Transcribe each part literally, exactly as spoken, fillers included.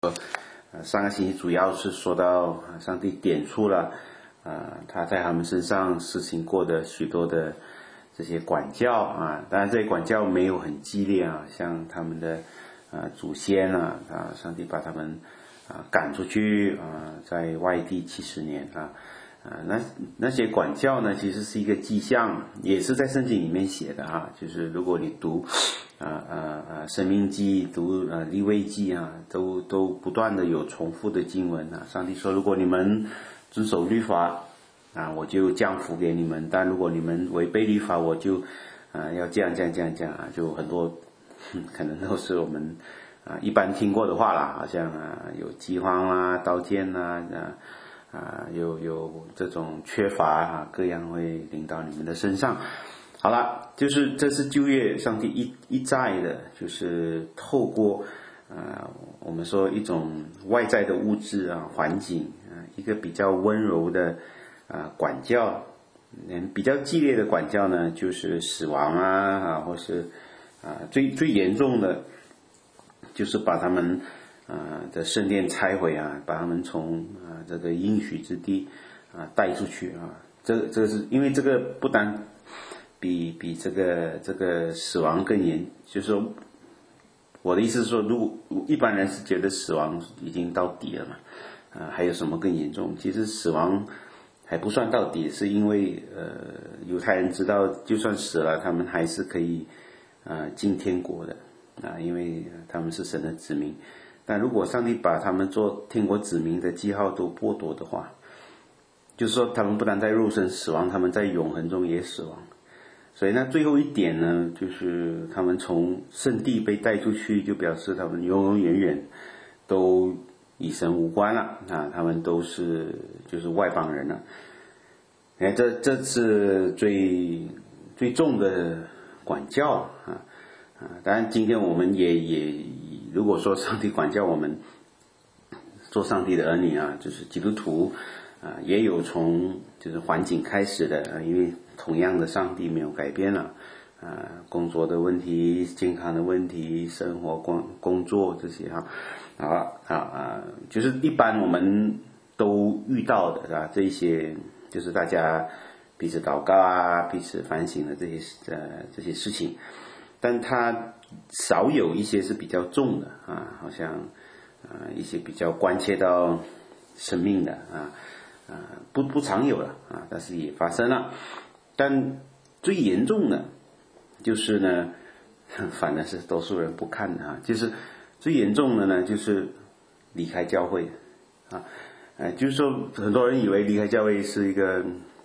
呃，上个星期主要是说到上帝点出了，呃，他在他们身上实行过的许多的这些管教啊，当然这些管教没有很激烈啊，像他们的呃祖先啊，啊，上帝把他们啊赶出去啊，在外地七十年啊。啊，那那些管教呢，其实是一个迹象，也是在圣经里面写的哈。就是如果你读，啊啊啊，申命记，读啊利未记啊，都都不断的有重复的经文啊。上帝说，如果你们遵守律法，啊，我就降福给你们；但如果你们违背律法，我就啊要这样这样这样这样啊，就很多，可能都是我们啊一般听过的话啦，好像啊有饥荒啦、刀剑啦啊。啊，有有这种缺乏啊，各样会临到你们的身上。好了，就是这是旧约上帝一一再的，就是透过啊，我们说一种外在的物质啊、环境啊，一个比较温柔的啊管教，嗯，比较激烈的管教呢，就是死亡啊啊，或是啊最最严重的，就是把他们。啊的圣殿拆毁啊，把他们从啊这个应许之地啊带出去啊，这这个是因为这个不单比比这个这个死亡更严，就是说我的意思是说，如果一般人是觉得死亡已经到底了嘛，啊还有什么更严重？其实死亡还不算到底，是因为呃犹太人知道，就算死了，他们还是可以啊进天国的啊，因为他们是神的子民。但如果上帝把他们做天国子民的记号都剥夺的话，就是说他们不但在肉身死亡，他们在永恒中也死亡。所以那最后一点呢，就是他们从圣地被带出去，就表示他们永永远远都与神无关了啊，他们都是就是外邦人了。哎，这这是最最重的管教啊啊！当然，今天我们也也。如果说上帝管教我们做上帝的儿女啊，就是基督徒啊，也有从就是环境开始的啊，因为同样的上帝没有改变了啊，工作的问题、健康的问题、生活工工作这些哈啊啊啊，就是一般我们都遇到的啊，这些就是大家彼此祷告啊、彼此反省的这些呃这些事情。但它少有一些是比较重的啊，好像啊一些比较关切到生命的啊啊不不常有了啊，但是也发生了。但最严重的就是呢，反而是多数人不看的啊，就是最严重的呢就是离开教会啊，呃就是说很多人以为离开教会是一个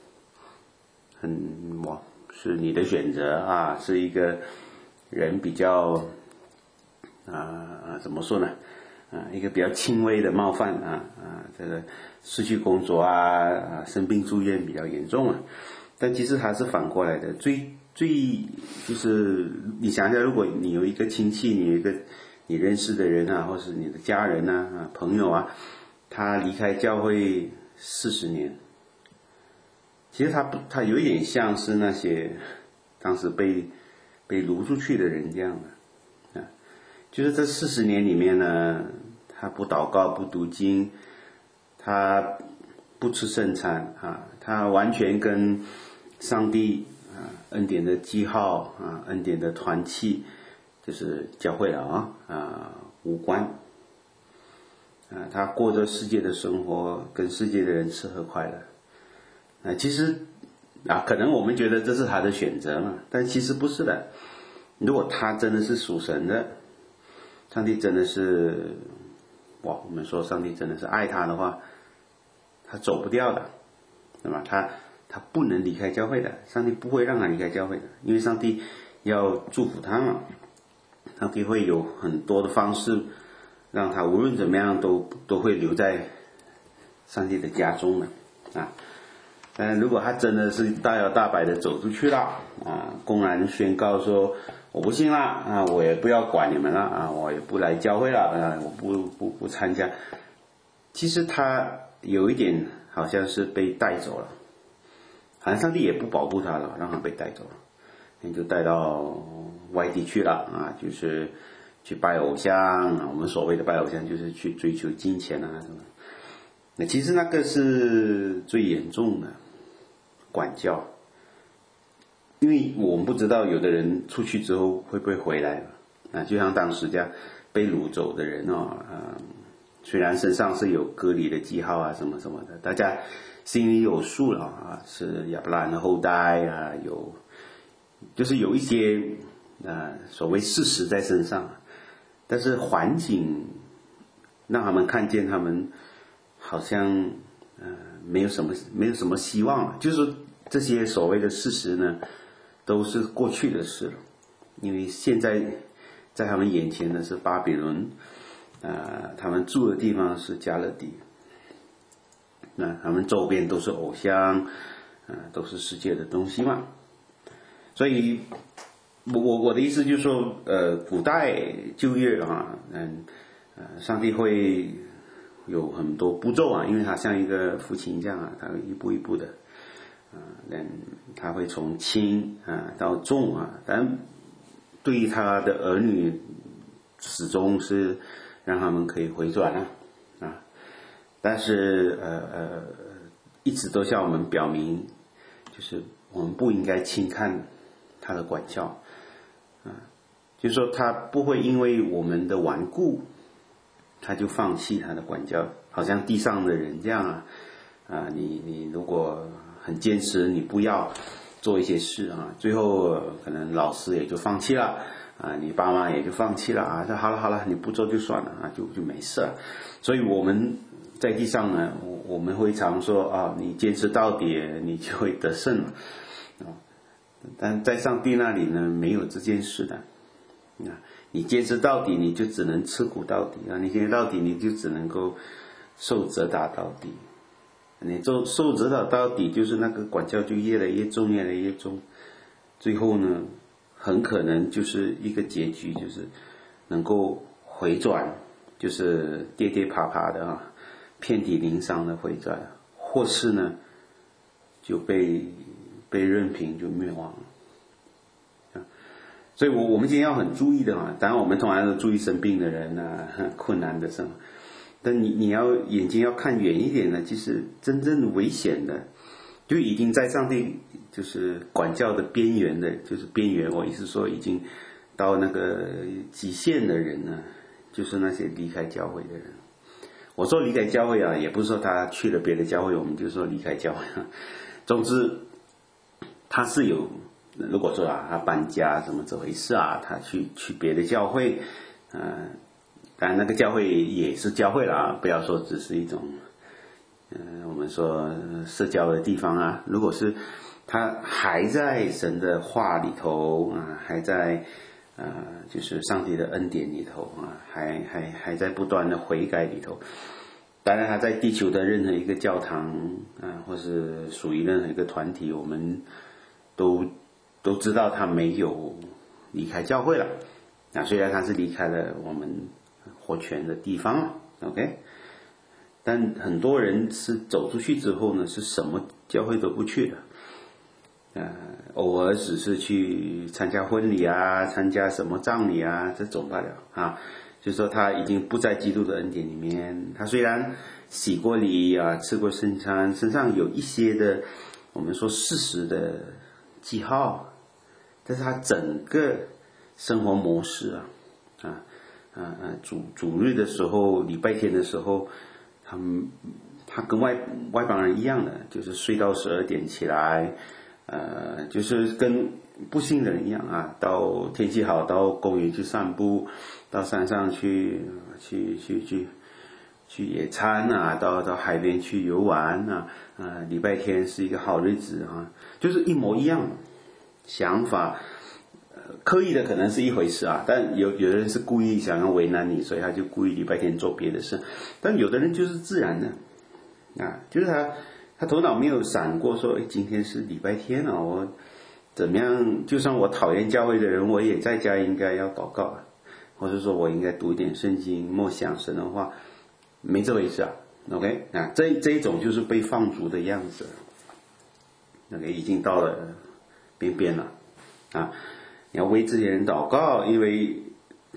很哇是你的选择啊，是一个。人比较啊怎么说呢啊一个比较轻微的冒犯啊啊这个失去工作啊啊生病住院比较严重啊，但其实还是反过来的，最最就是你想想，如果你有一个亲戚，你有一个你认识的人啊，或是你的家人啊啊朋友啊，他离开教会四十年，其实他不他有一点像是那些当时被。被掳出去的人这样的啊，就是这四十年里面呢，他不祷告不读经，他不吃圣餐啊，他完全跟上帝啊恩典的记号啊恩典的团契就是教会了啊啊无关啊，他过着世界的生活，跟世界的人吃喝快乐啊，其实。啊，可能我们觉得这是他的选择嘛，但其实不是的。如果他真的是属神的，上帝真的是，哇，我们说上帝真的是爱他的话，他走不掉的，对吧？他他不能离开教会的，上帝不会让他离开教会的，因为上帝要祝福他嘛，上帝会有很多的方式，让他无论怎么样都都会留在上帝的家中的啊。但如果他真的是大摇大摆的走出去了啊，公然宣告说我不信了啊，我也不要管你们了啊，我也不来教会了啊，我不不不参加。其实他有一点好像是被带走了，好像上帝也不保护他了，让他被带走了，那就带到外地去了啊，就是去拜偶像啊，我们所谓的拜偶像就是去追求金钱啊什么。那其实那个是最严重的管教，因为我们不知道有的人出去之后会不会回来啊，就像当时这样被掳走的人哦，呃，虽然身上是有割礼的记号啊什么什么的，大家心里有数了啊，是亚伯拉罕的后代啊，有就是有一些呃所谓事实在身上，但是环境让他们看见他们好像呃没有什么没有什么希望了，就是这些所谓的事实呢都是过去的事了，因为现在在他们眼前的是巴比伦，呃他们住的地方是加勒底，那他们周边都是偶像，呃都是世界的东西嘛。所以我我我的意思就是说，呃古代旧约啊，嗯呃上帝会有很多步骤啊，因为他像一个父亲这样啊，他会一步一步的啊，嗯他会从轻啊到重啊，但对于他的儿女始终是让他们可以回转啊啊，但是呃呃一直都向我们表明，就是我们不应该轻看他的管教啊，就是说他不会因为我们的顽固他就放弃他的管教，好像地上的人这样啊啊，你你如果很坚持你不要做一些事啊，最后可能老师也就放弃了啊，你爸妈也就放弃了啊，说好了好了，你不做就算了啊，就就没事了。所以我们在地上呢，我们会常说啊，你坚持到底，你就会得胜了啊。但在上帝那里呢，没有这件事的啊。你坚持到底，你就只能吃苦到底啊！你坚持到底，你就只能够受责打到底。你受受责打到底，就是那个管教就越来越重，越来越重。最后呢，很可能就是一个结局，就是能够回转，就是跌跌爬爬的啊，遍体鳞伤的回转，或是呢就被被任凭就灭亡了。所以我我们今天要很注意的啊，当然我们通常都注意生病的人啊，困难的什么，但你你要眼睛要看远一点呢，其实真正危险的，就已经在上帝就是管教的边缘的，就是边缘，我意思说已经到那个极限的人呢，就是那些离开教会的人。我说离开教会啊，也不是说他去了别的教会，我们就说离开教会啊。总之，他是有。如果说啊，他搬家怎么这回事啊？他去去别的教会，呃，当然那个教会也是教会了啊，不要说只是一种，呃，我们说社交的地方啊。如果是他还在神的话里头啊，还在呃，就是上帝的恩典里头啊，还还还在不断的悔改里头。当然，他在地球的任何一个教堂啊，或是属于任何一个团体，我们都。都知道他没有离开教会了啊，虽然他是离开了我们活泉的地方了 ，OK， 但很多人是走出去之后呢，是什么教会都不去的，呃，偶尔只是去参加婚礼啊，参加什么葬礼啊，这种罢了啊。就是说他已经不在基督的恩典里面，他虽然洗过礼啊，吃过圣餐，身上有一些的我们说事实的记号。但是他整个生活模式啊，啊啊啊，主主日的时候，礼拜天的时候，他们他跟外外邦人一样的，就是睡到十二点起来，呃，就是跟不信的人一样啊。到天气好，到公园去散步，到山上去去去去去野餐啊，到到海边去游玩啊，啊，礼拜天是一个好日子啊，就是一模一样。想法，呃，刻意的可能是一回事啊，但有有的人是故意想要为难你，所以他就故意礼拜天做别的事。但有的人就是自然的，啊，就是他他头脑没有闪过说，哎，今天是礼拜天啊，我怎么样？就算我讨厌教会的人，我也在家应该要祷告啊，或者说我应该读一点圣经，默想神的话，没这回事啊。OK， 啊，这这一种就是被放逐的样子。OK， 已经到了边边了啊！你要为这些人祷告，因为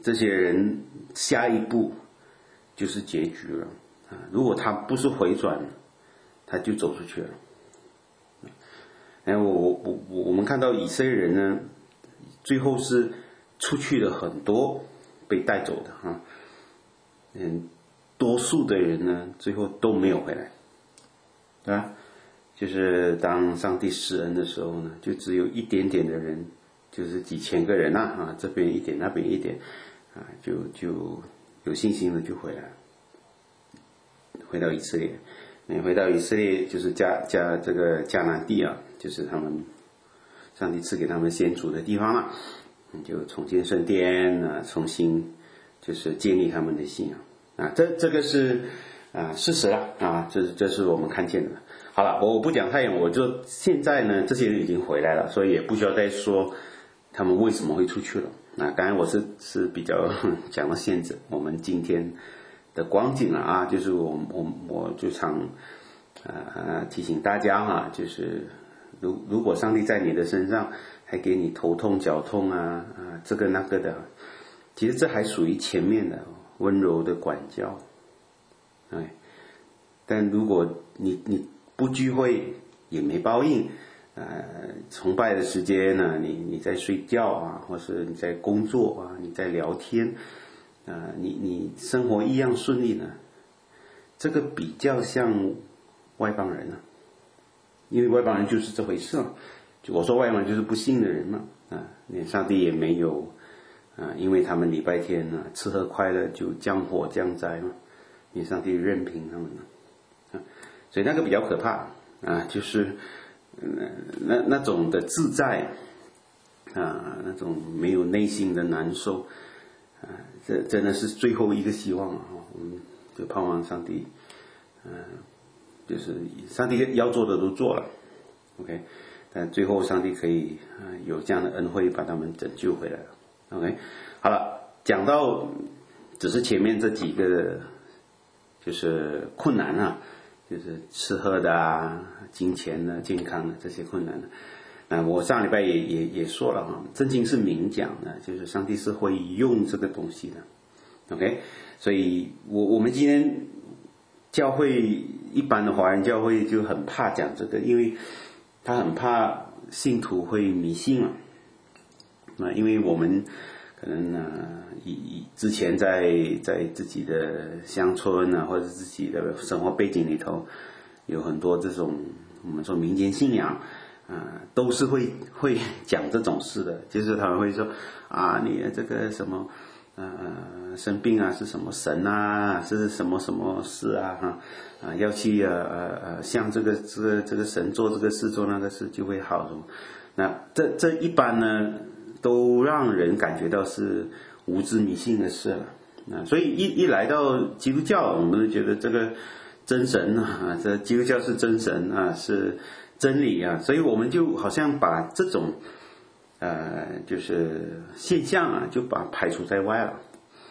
这些人下一步就是结局了啊！如果他不是回转，他就走出去了。哎，我我我我们看到以色列人呢，最后是出去了很多，被带走的哈。嗯，多数的人呢，最后都没有回来，对吧？就是当上帝施恩的时候呢，就只有一点点的人，就是几千个人啊，啊，这边一点，那边一点，啊，就就有信心的就回来了，回到以色列。你回到以色列，就是迦迦这个迦南地啊，就是他们上帝赐给他们先祖的地方了，就重建圣殿啊，重新就是建立他们的信仰啊，这这个是啊事实了啊，这这是我们看见的。好了，我不讲太远，我就现在呢，这些人已经回来了，所以也不需要再说他们为什么会出去了。那刚才我是是比较讲到现在我们今天的光景了啊，就是我我我就常呃提醒大家哈、啊，就是如如果上帝在你的身上还给你头痛脚痛啊啊这个那个的，其实这还属于前面的温柔的管教，哎，但如果你你不聚会也没报应，呃，崇拜的时间呢，你你在睡觉啊，或是你在工作啊，你在聊天，啊、呃，你你生活一样顺利呢，这个比较像外邦人啊，因为外邦人就是这回事啊，就我说外邦人就是不信的人嘛，啊，连上帝也没有啊，因为他们礼拜天呢、啊、吃喝快乐就降祸降灾嘛，因为上帝任凭他们了。所以那个比较可怕啊，就是，呃、那那种的自在啊，那种没有内心的难受啊，这真的是最后一个希望啊！我们就盼望上帝，嗯、呃，就是上帝要做的都做了 ，OK， 但最后上帝可以啊、呃、有这样的恩惠把他们拯救回来了 ，OK， 好了，讲到只是前面这几个就是困难啊。就是吃喝的啊、金钱的、健康的这些困难的，那我上礼拜也也也说了哈，圣经是明讲的，就是上帝是会用这个东西的 ，OK， 所以我我们今天教会一般的华人教会就很怕讲这个，因为他很怕信徒会迷信嘛，那因为我们可能呢，以以之前在在自己的乡村啊，或者自己的生活背景里头，有很多这种我们说民间信仰啊、呃，都是会会讲这种事的，就是他们会说啊，你这个什么呃生病啊是什么神啊，是什么什么事啊哈啊要去呃呃呃向这个这个这个神做这个事做那个事就会好什么，那这这一般呢。都让人感觉到是无知迷信的事了，啊，所以一一来到基督教，我们就觉得这个真神啊，这基督教是真神啊，是真理啊，所以我们就好像把这种呃就是现象啊，就把它排除在外了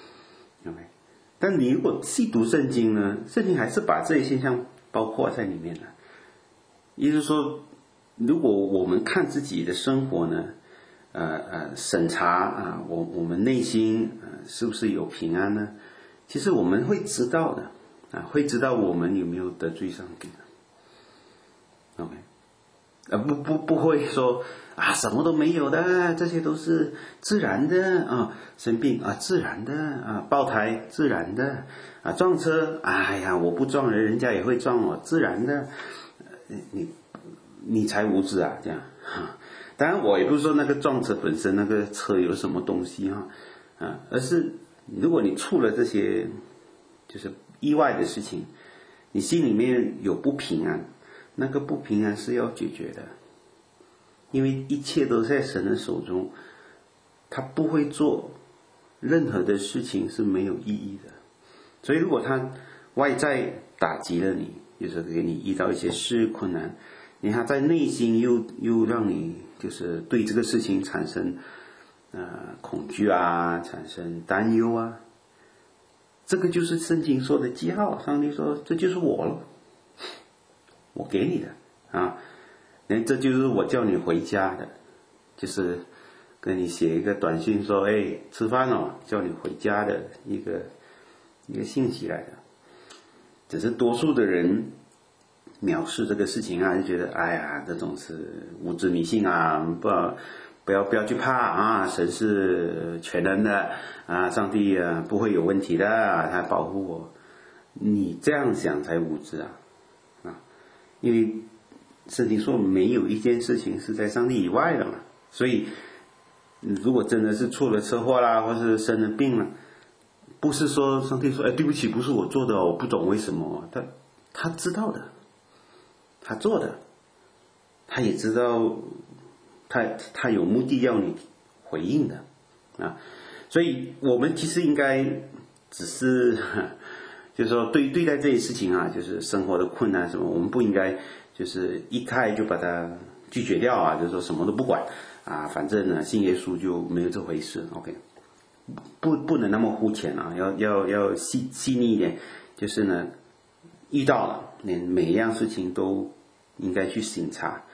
，OK。但你如果细读圣经呢，圣经还是把这些现象包括在里面的，也就是说，如果我们看自己的生活呢。呃呃，审查啊，我我们内心呃是不是有平安呢？其实我们会知道的啊，会知道我们有没有得罪上帝的。OK， 呃不不不会说啊什么都没有的，这些都是自然的啊，生病啊自然的啊，爆胎自然的啊，撞车哎呀我不撞人，人家也会撞我，自然的，呃、你你才无知啊这样哈。当然，我也不是说那个撞车本身那个车有什么东西哈，啊，而是如果你触了这些就是意外的事情，你心里面有不平安，那个不平安是要解决的，因为一切都在神的手中，他不会做任何的事情是没有意义的，所以如果他外在打击了你，就是给你遇到一些事困难。你看，在内心又又让你就是对这个事情产生呃恐惧啊，产生担忧啊，这个就是圣经说的记号。上帝说这就是我了，我给你的啊，那这就是我叫你回家的，就是跟你写一个短信说，哎，吃饭了，叫你回家的一个一个信息来的。只是多数的人藐视这个事情啊，就觉得哎呀，这种是无知迷信啊，不不要不要去怕啊，神是全能的啊，上帝啊不会有问题的，他保护我。你这样想才无知啊啊！因为圣经说没有一件事情是在上帝以外的嘛，所以如果真的是出了车祸啦，或是生了病了，不是说上帝说哎对不起，不是我做的，我不懂为什么，他他知道的，他做的，他也知道，他他有目的要你回应的啊，所以我们其实应该只是。就是说对对待这些事情啊，就是生活的困难什么，我们不应该就是一开就把它拒绝掉啊，就是说什么都不管啊，反正呢信耶稣就没有这回事 ，OK， 不不能那么肤浅啊，要要要细细腻一点，就是呢遇到了，你每一样事情都应该去审查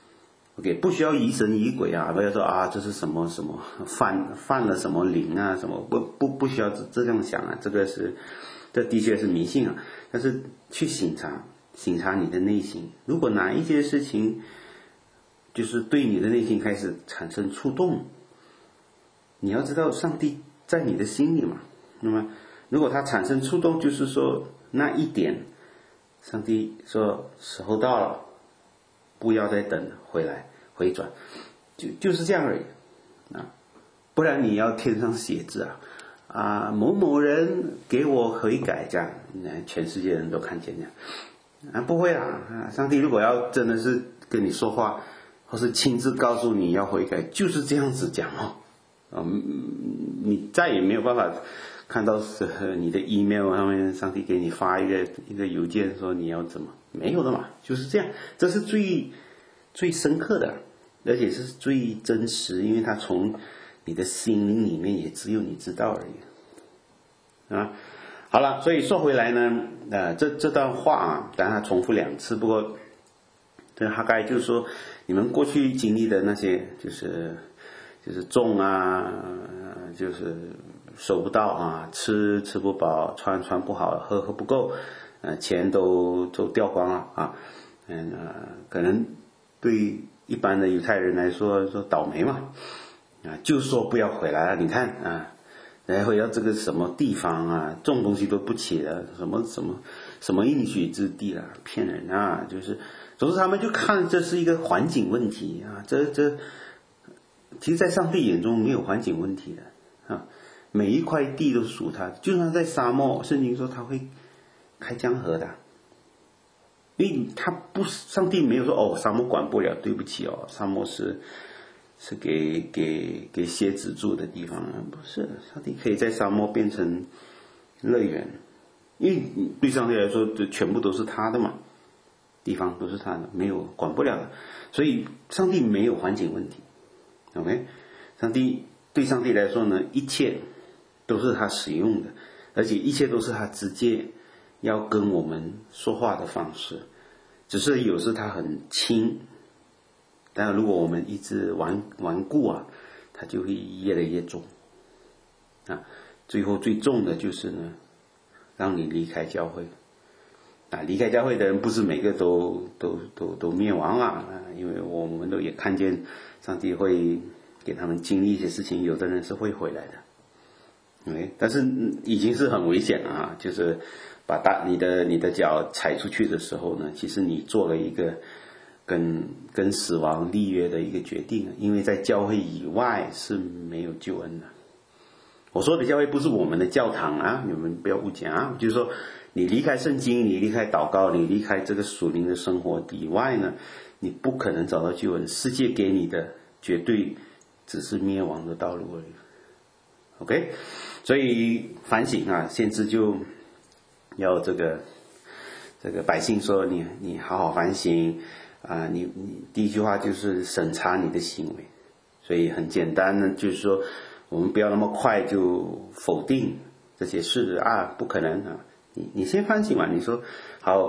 ，OK， 不需要疑神疑鬼啊，不要说啊这是什么什么犯犯了什么灵啊什么，不不不需要这这样想啊，这个是。这的确是迷信啊，但是去审查审查你的内心，如果哪一些事情就是对你的内心开始产生触动，你要知道上帝在你的心里嘛，那么如果他产生触动，就是说那一点上帝说时候到了，不要再等了，回来回转，就就是这样而已啊，不然你要天上写字啊啊，某某人给我悔改，这样，全世界人都看见这样啊，不会啦啊！上帝如果要真的是跟你说话，或是亲自告诉你要悔改，就是这样子讲哦，啊，你再也没有办法看到你的 email 上面上帝给你发一个一个邮件说你要怎么，没有的嘛，就是这样，这是最最深刻的，而且是最真实，因为他从你的心灵里面也只有你知道而已啊。好了，所以说回来呢，呃，这这段话啊，当然他重复两次，不过这哈该就是说，你们过去经历的那些，就是就是种啊，就是收不到啊，吃吃不饱，穿穿不好，喝喝不够，呃，钱都都掉光了啊，嗯呃，可能对一般的犹太人来说，说倒霉嘛。啊，就说不要回来了，你看啊，然后要这个什么地方啊，种东西都不起了，什么什么什么应许之地啦，骗人啊，就是总之他们就看这是一个环境问题啊，这这其实在上帝眼中没有环境问题的啊，每一块地都属他，就算在沙漠，圣经说他会开江河的，因为他不，上帝没有说哦，沙漠管不了，对不起哦，沙漠是。是给给给蝎子住的地方，不是，上帝可以在沙漠变成乐园，因为对上帝来说，这全部都是他的嘛，地方都是他的，没有管不了的，所以上帝没有环境问题 ，OK， 上帝对上帝来说呢，一切都是他使用的，而且一切都是他直接要跟我们说话的方式，只是有时他很轻。但如果我们一直顽顽固啊，它就会越来越重啊。最后最重的就是呢，让你离开教会啊。离开教会的人不是每个都都都都灭亡啊，因为我们都也看见上帝会给他们经历一些事情，有的人是会回来的。Okay? 但是已经是很危险了啊，就是把大你的你的脚踩出去的时候呢，其实你做了一个。跟跟死亡立约的一个决定，因为在教会以外是没有救恩的。我说的教会不是我们的教堂啊，你们不要误解啊，就是说你离开圣经，你离开祷告，你离开这个属灵的生活以外呢，你不可能找到救恩。世界给你的绝对只是灭亡的道路而已。OK， 所以反省啊，先知就要这个这个百姓说你你好好反省。啊，你你第一句话就是审查你的行为，所以很简单呢，就是说我们不要那么快就否定这些事啊，不可能啊，你你先反省嘛，你说好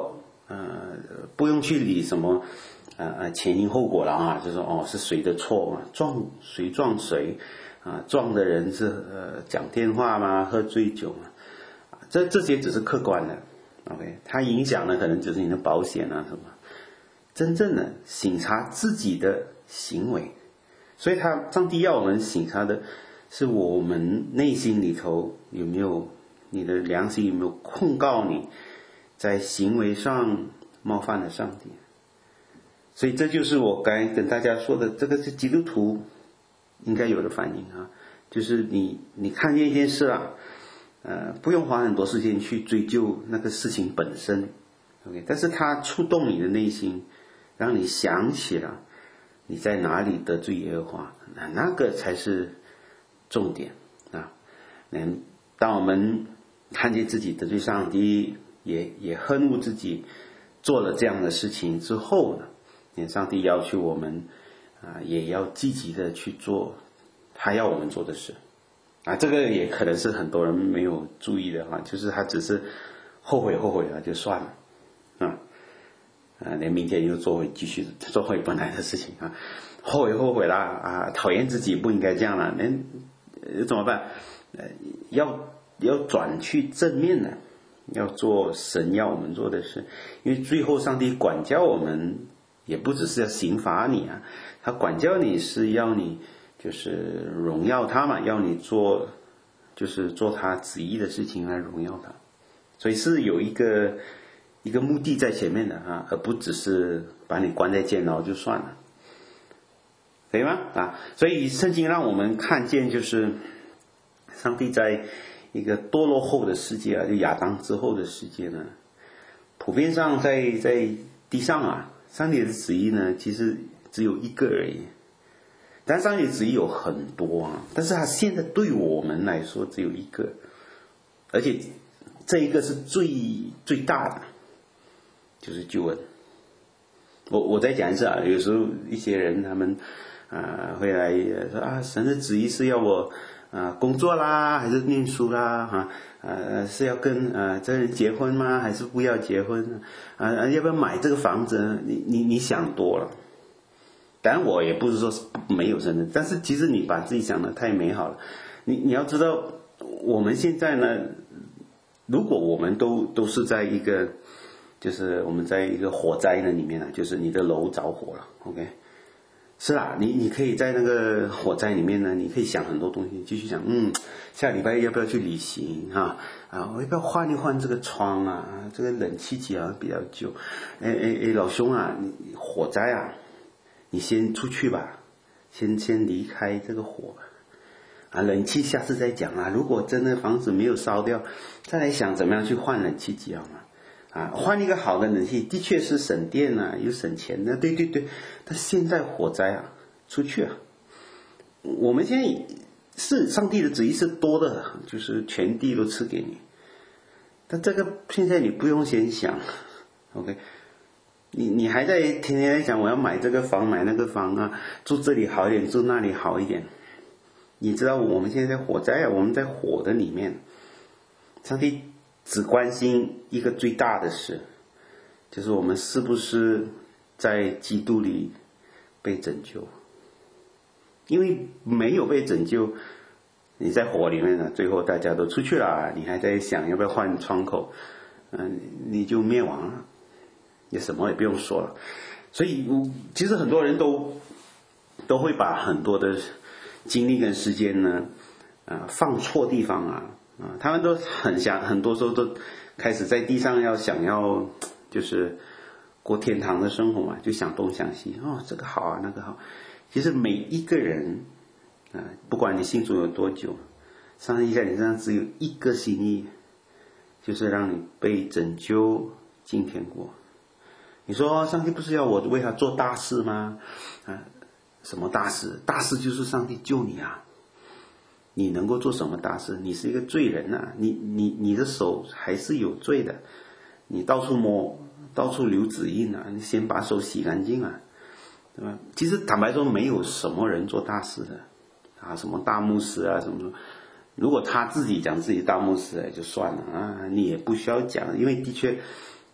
呃不用去理什么呃呃前因后果了啊，就说哦是谁的错嘛，撞谁撞谁啊，撞的人是呃讲电话吗？喝醉酒嘛，这这些只是客观的 ，OK， 它影响的可能只是你的保险啊什么。真正的省察自己的行为，所以他上帝要我们省察的是我们内心里头有没有，你的良心有没有控告你在行为上冒犯了上帝。所以这就是我刚才跟大家说的，这个是基督徒应该有的反应啊，就是你你看见一件事啊，呃，不用花很多时间去追究那个事情本身 ，OK， 但是它触动你的内心，让你想起了你在哪里得罪耶和华，那那个才是重点啊。嗯，当我们看见自己得罪上帝，也也恨恶自己做了这样的事情之后呢，上帝要求我们啊，也要积极的去做他要我们做的事啊。这个也可能是很多人没有注意的啊，就是他只是后悔后悔了就算了啊，啊，连明天又做回继续做回本来的事情啊，后悔后悔啦啊，讨厌自己不应该这样了，那怎么办？呃，要要转去正面的，要做神要我们做的事，因为最后上帝管教我们。也不只是要刑罚你啊，他管教你是要你就是荣耀他嘛，要你做就是做他旨意的事情来荣耀他，所以是有一个一个目的在前面的啊，而不只是把你关在监牢就算了，可以吗？啊，所以圣经让我们看见，就是上帝在一个堕落后的世界啊，就亚当之后的世界呢，普遍上在在地上啊。上帝的旨意呢，其实只有一个而已，但上帝的旨意有很多啊，但是他现在对我们来说只有一个，而且这一个是最最大的，就是救恩。我我再讲一次啊，有时候一些人他们啊、呃、会来说啊，神的旨意是要我啊、呃、工作啦，还是念书啦哈？呃，是要跟呃这人结婚吗？还是不要结婚？啊、呃，要不要买这个房子？你你你想多了。当然，我也不是说没有神的，但是其实你把自己想的太美好了。你你要知道，我们现在呢，如果我们都都是在一个，就是我们在一个火灾的里面呢，就是你的楼着火了 ，OK。是啦，你你可以在那个火灾里面呢，你可以想很多东西，继续想，嗯，下礼拜要不要去旅行哈？啊，我要不要换一换这个窗啊？这个冷气机啊比较旧。哎哎哎，老兄啊，你火灾啊，你先出去吧，先先离开这个火啊。冷气下次再讲啊。如果真的房子没有烧掉，再来想怎么样去换冷气机好吗？啊，换一个好的冷气，的确是省电啊，又省钱的，对对对。但现在火灾啊，出去啊，我们现在是上帝的旨意是多的，就是全地都赐给你。但这个现在你不用先想 ，OK？ 你你还在天天在想我要买这个房买那个房啊，住这里好一点，住那里好一点。你知道我们现在在火灾啊，我们在火的里面，上帝只关心一个最大的事，就是我们是不是在基督里被拯救。因为没有被拯救，你在火里面呢，最后大家都出去了，你还在想要不要换窗口，嗯，你就灭亡了，也什么也不用说了。所以其实很多人都都会把很多的精力跟时间呢，啊、呃，放错地方啊。啊，他们都很想，很多时候都开始在地上要想要，就是过天堂的生活嘛，就想东想西，哦，这个好啊，那个好。其实每一个人啊、呃，不管你信主有多久，上帝在你身上只有一个心意，就是让你被拯救进天国。你说上帝不是要我为他做大事吗？啊，什么大事？大事就是上帝救你啊。你能够做什么大事？你是一个罪人啊，你你你的手还是有罪的，你到处摸，到处留指印啊，你先把手洗干净啊，对吧？其实坦白说，没有什么人做大事的啊，什么大牧师啊，什么，如果他自己讲自己大牧师就算了啊，你也不需要讲，因为的确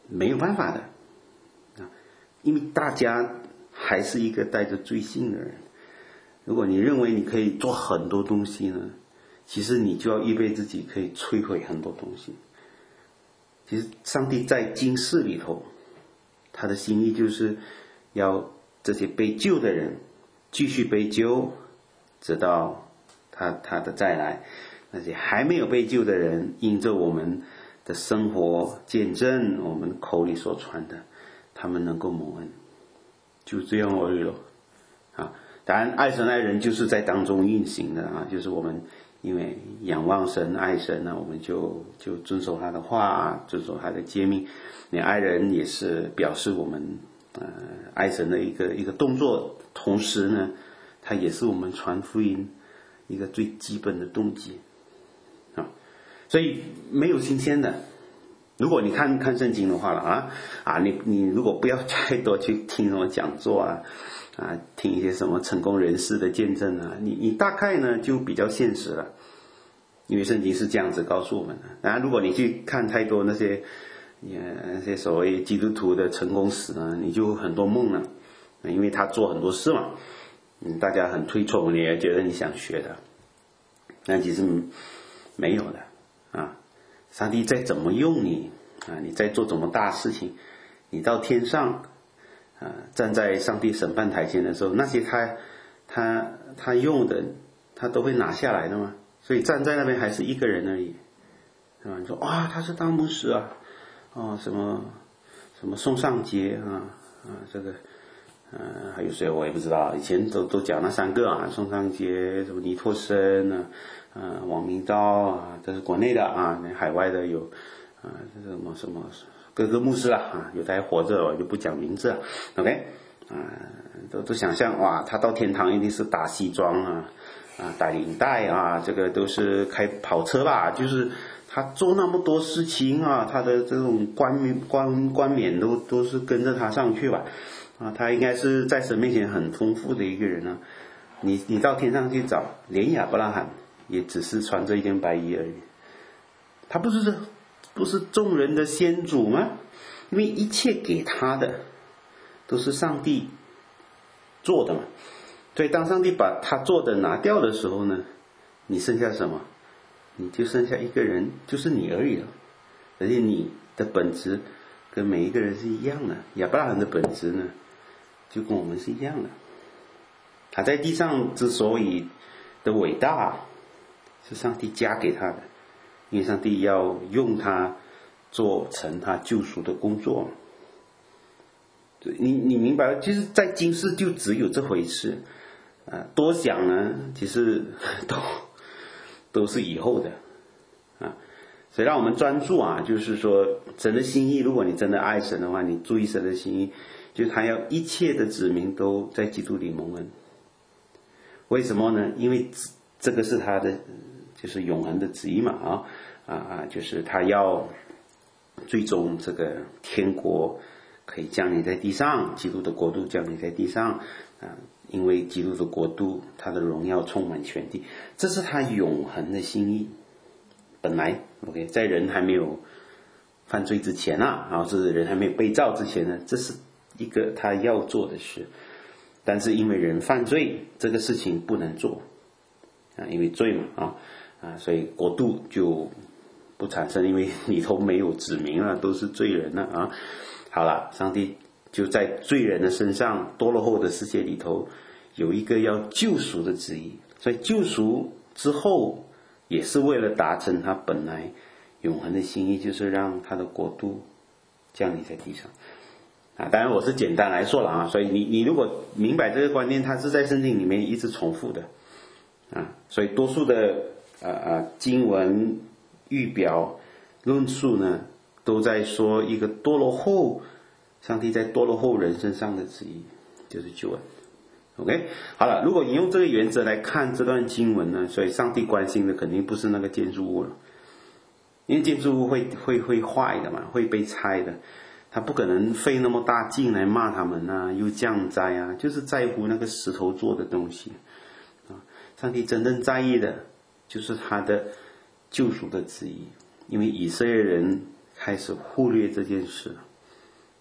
没有办法的啊，因为大家还是一个带着罪性的人。如果你认为你可以做很多东西呢，其实你就要预备自己可以摧毁很多东西。其实上帝在今世里头，他的心意就是要这些被救的人继续被救，直到他他的再来。那些还没有被救的人，因着我们的生活见证，我们口里所传的，他们能够蒙恩，就这样而已了啊。当然爱神爱人就是在当中运行的啊，就是我们因为仰望神爱神呢，我们就就遵守他的话，遵守他的诫命。你爱人也是表示我们呃爱神的一个一个动作，同时呢它也是我们传福音一个最基本的动机啊。所以没有新鲜的，如果你看看圣经的话了啊啊，你你如果不要太多去听什么讲座啊啊，听一些什么成功人士的见证啊，你你大概呢就比较现实了，因为圣经是这样子告诉我们的。当然，如果你去看太多那些那些所谓基督徒的成功史呢，你就很多梦了，因为他做很多事嘛，嗯，大家很推崇，你也觉得你想学的，但其实没有的啊。上帝再怎么用你啊，你再做怎么大事情，你到天上啊，站在上帝审判台前的时候，那些他他他用的，他都会拿下来的嘛。所以站在那边还是一个人而已，是吧？你说哇，他是当牧师啊，哦，什么什么宋尚杰啊啊，这个呃还有谁我也不知道，以前都都讲那三个啊，宋尚杰，什么尼托生啊，呃王明道啊，这是国内的啊，海外的有啊，这什么什么各个牧师啦啊，有的还活着，我就不讲名字了 ，OK 啊，都都想象哇，他到天堂一定是打西装啊。啊，打领带啊，这个都是开跑车吧，就是他做那么多事情啊，他的这种冠冠冠冕都都是跟着他上去吧，啊，他应该是在神面前很丰富的一个人啊。你你到天上去找，连亚伯拉罕也只是穿着一件白衣而已，他不是不是众人的先祖吗？因为一切给他的都是上帝做的嘛。所以当上帝把他做的拿掉的时候呢，你剩下什么？你就剩下一个人，就是你而已了。而且你的本质跟每一个人是一样的，亚伯拉罕的本质呢就跟我们是一样的。他在地上之所以的伟大，是上帝加给他的，因为上帝要用他做成他救赎的工作。你你明白了，其实在今世就只有这回事。啊，多想呢，其实都都是以后的啊，所以让我们专注啊，就是说神的心意，如果你真的爱神的话，你注意神的心意，就是他要一切的子民都在基督里蒙恩。为什么呢？因为这个是他的就是永恒的旨意嘛啊啊啊，就是他要最终这个天国可以降临在地上，基督的国度降临在地上啊。因为基督的国度，他的荣耀充满全地，这是他永恒的心意。本来 OK， 在人还没有犯罪之前啊，然后是人还没有被造之前呢，这是一个他要做的事。但是因为人犯罪，这个事情不能做啊，因为罪嘛啊啊，所以国度就不产生，因为里头没有子民啊，都是罪人了啊。好了，上帝就在罪人的身上，多落后的世界里头有一个要救赎的旨意，所以救赎之后也是为了达成他本来永恒的心意，就是让他的国度降临在地上啊。当然我是简单来说了啊，所以你你如果明白这个观念，它是在圣经里面一直重复的啊，所以多数的呃呃经文预表论述呢，都在说一个多落后，上帝在多落后人身上的旨意，就是救恩。OK， 好了，如果你用这个原则来看这段经文呢，所以上帝关心的肯定不是那个建筑物了，因为建筑物会会会坏的嘛，会被拆的，他不可能费那么大劲来骂他们啊，又降灾啊，就是在乎那个石头做的东西啊。上帝真正在意的就是他的救赎的旨意，因为以色列人开始忽略这件事，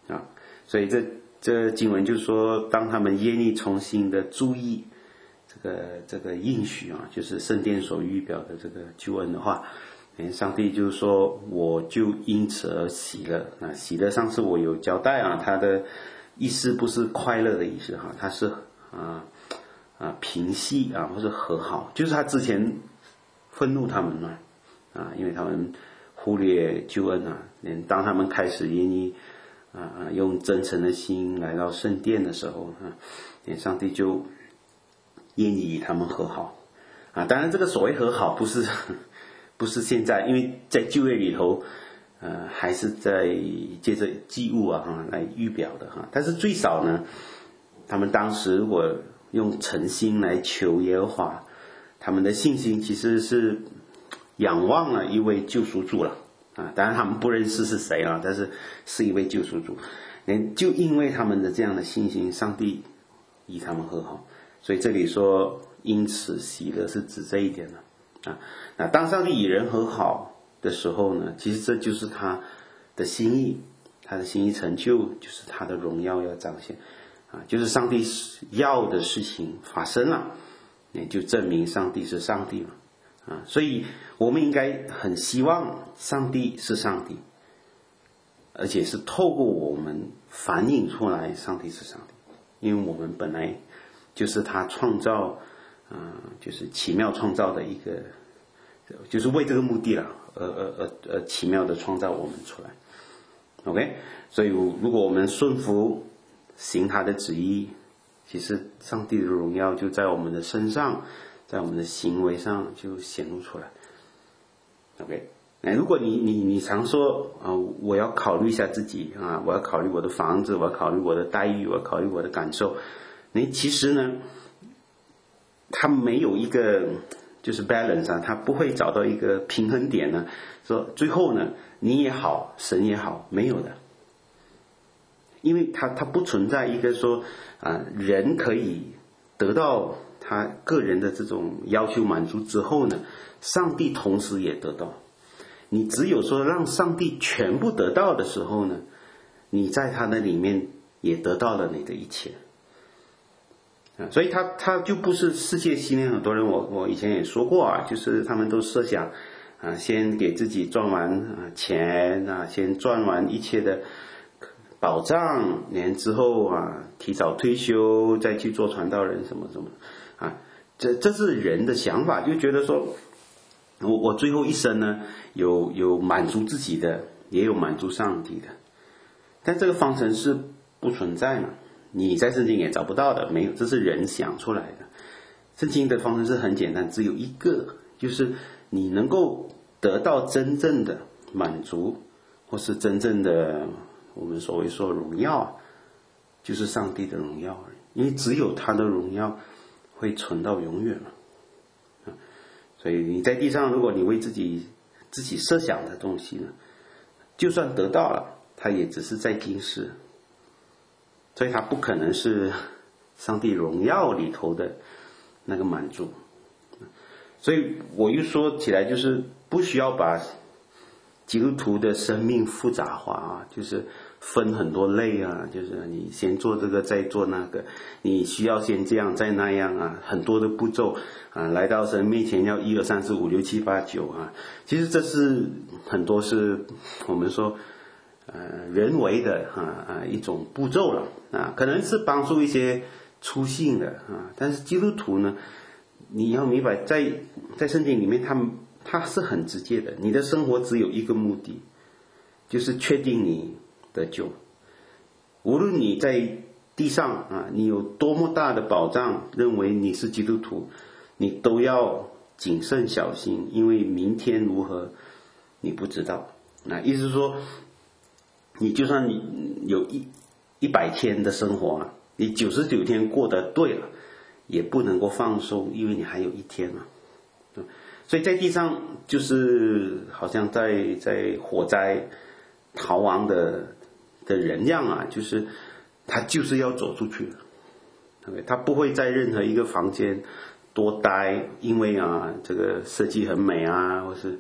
啊。所以这这经文就说，当他们愿意重新的注意这个这个应许啊，就是圣殿所预表的这个救恩的话，上帝就说我就因此而喜乐。那喜乐上次我有交代啊，他的意思不是快乐的意思哈，他是啊啊平息啊或者和好，就是他之前愤怒他们嘛啊，因为他们忽略救恩啊，当他们开始愿意啊用真诚的心来到圣殿的时候啊，上帝就愿意与他们和好啊。当然这个所谓和好不是不是现在，因为在旧约里头呃还是在借着祭物啊哈来预表的哈，但是最少呢，他们当时如果用诚心来求耶和华，他们的信心其实是仰望了一位救赎主了啊。当然他们不认识是谁啊，但是是一位救赎主。就因为他们的这样的信心，上帝与他们和好，所以这里说因此喜乐是指这一点了啊。那当上帝与人和好的时候呢，其实这就是他的心意，他的心意成就，就是他的荣耀要彰显啊，就是上帝要的事情发生了，也就证明上帝是上帝嘛啊。所以我们应该很希望上帝是上帝，而且是透过我们反映出来上帝是上帝，因为我们本来就是他创造啊、呃，就是奇妙创造的一个，就是为这个目的了，而而而而奇妙的创造我们出来。OK， 所以如果我们顺服行他的旨意，其实上帝的荣耀就在我们的身上，在我们的行为上就显露出来。OK， 那如果你你你常说啊、呃，我要考虑一下自己啊，我要考虑我的房子，我要考虑我的待遇，我要考虑我的感受，那其实呢，他没有一个就是 balance 啊，他不会找到一个平衡点呢，说最后呢，你也好，神也好，没有的，因为他他不存在一个说啊、呃，人可以得到他个人的这种要求满足之后呢，上帝同时也得到。你只有说让上帝全部得到的时候呢，你在他的里面也得到了你的一切。啊，所以他他就不是世界信念。很多人我我以前也说过啊，就是他们都设想啊，先给自己赚完啊钱啊，先赚完一切的保障，年之后啊提早退休，再去做传道人什么什么啊，这这是人的想法，就觉得说我我最后一生呢，有有满足自己的，也有满足上帝的，但这个方程式不存在嘛。你在圣经也找不到的，没有，这是人想出来的。圣经的方程式很简单，只有一个，就是你能够得到真正的满足，或是真正的我们所谓说荣耀，就是上帝的荣耀而已。因为只有他的荣耀会存到永远嘛。所以你在地上，如果你为自己自己设想的东西呢，就算得到了，它也只是在今世。所以它不可能是上帝荣耀里头的那个满足。所以我又说起来，就是不需要把基督徒的生命复杂化啊，就是分很多类啊，就是你先做这个再做那个，你需要先这样再那样啊，很多的步骤啊，来到神面前要一二三四五六七八九啊，其实这是很多是我们说呃，人为的啊啊一种步骤了啊，可能是帮助一些粗信的啊，但是基督徒呢，你要明白，在在圣经里面，他们他是很直接的，你的生活只有一个目的，就是确定你得救。无论你在地上啊，你有多么大的保障，认为你是基督徒，你都要谨慎小心，因为明天如何你不知道。那意思是说，你就算你有一一百天的生活啊，你九十九天过得对了，也不能够放松，因为你还有一天嘛。所以在地上就是好像在在火灾逃亡的的人样啊，就是他就是要走出去，他不会在任何一个房间多待，因为啊这个设计很美啊，或是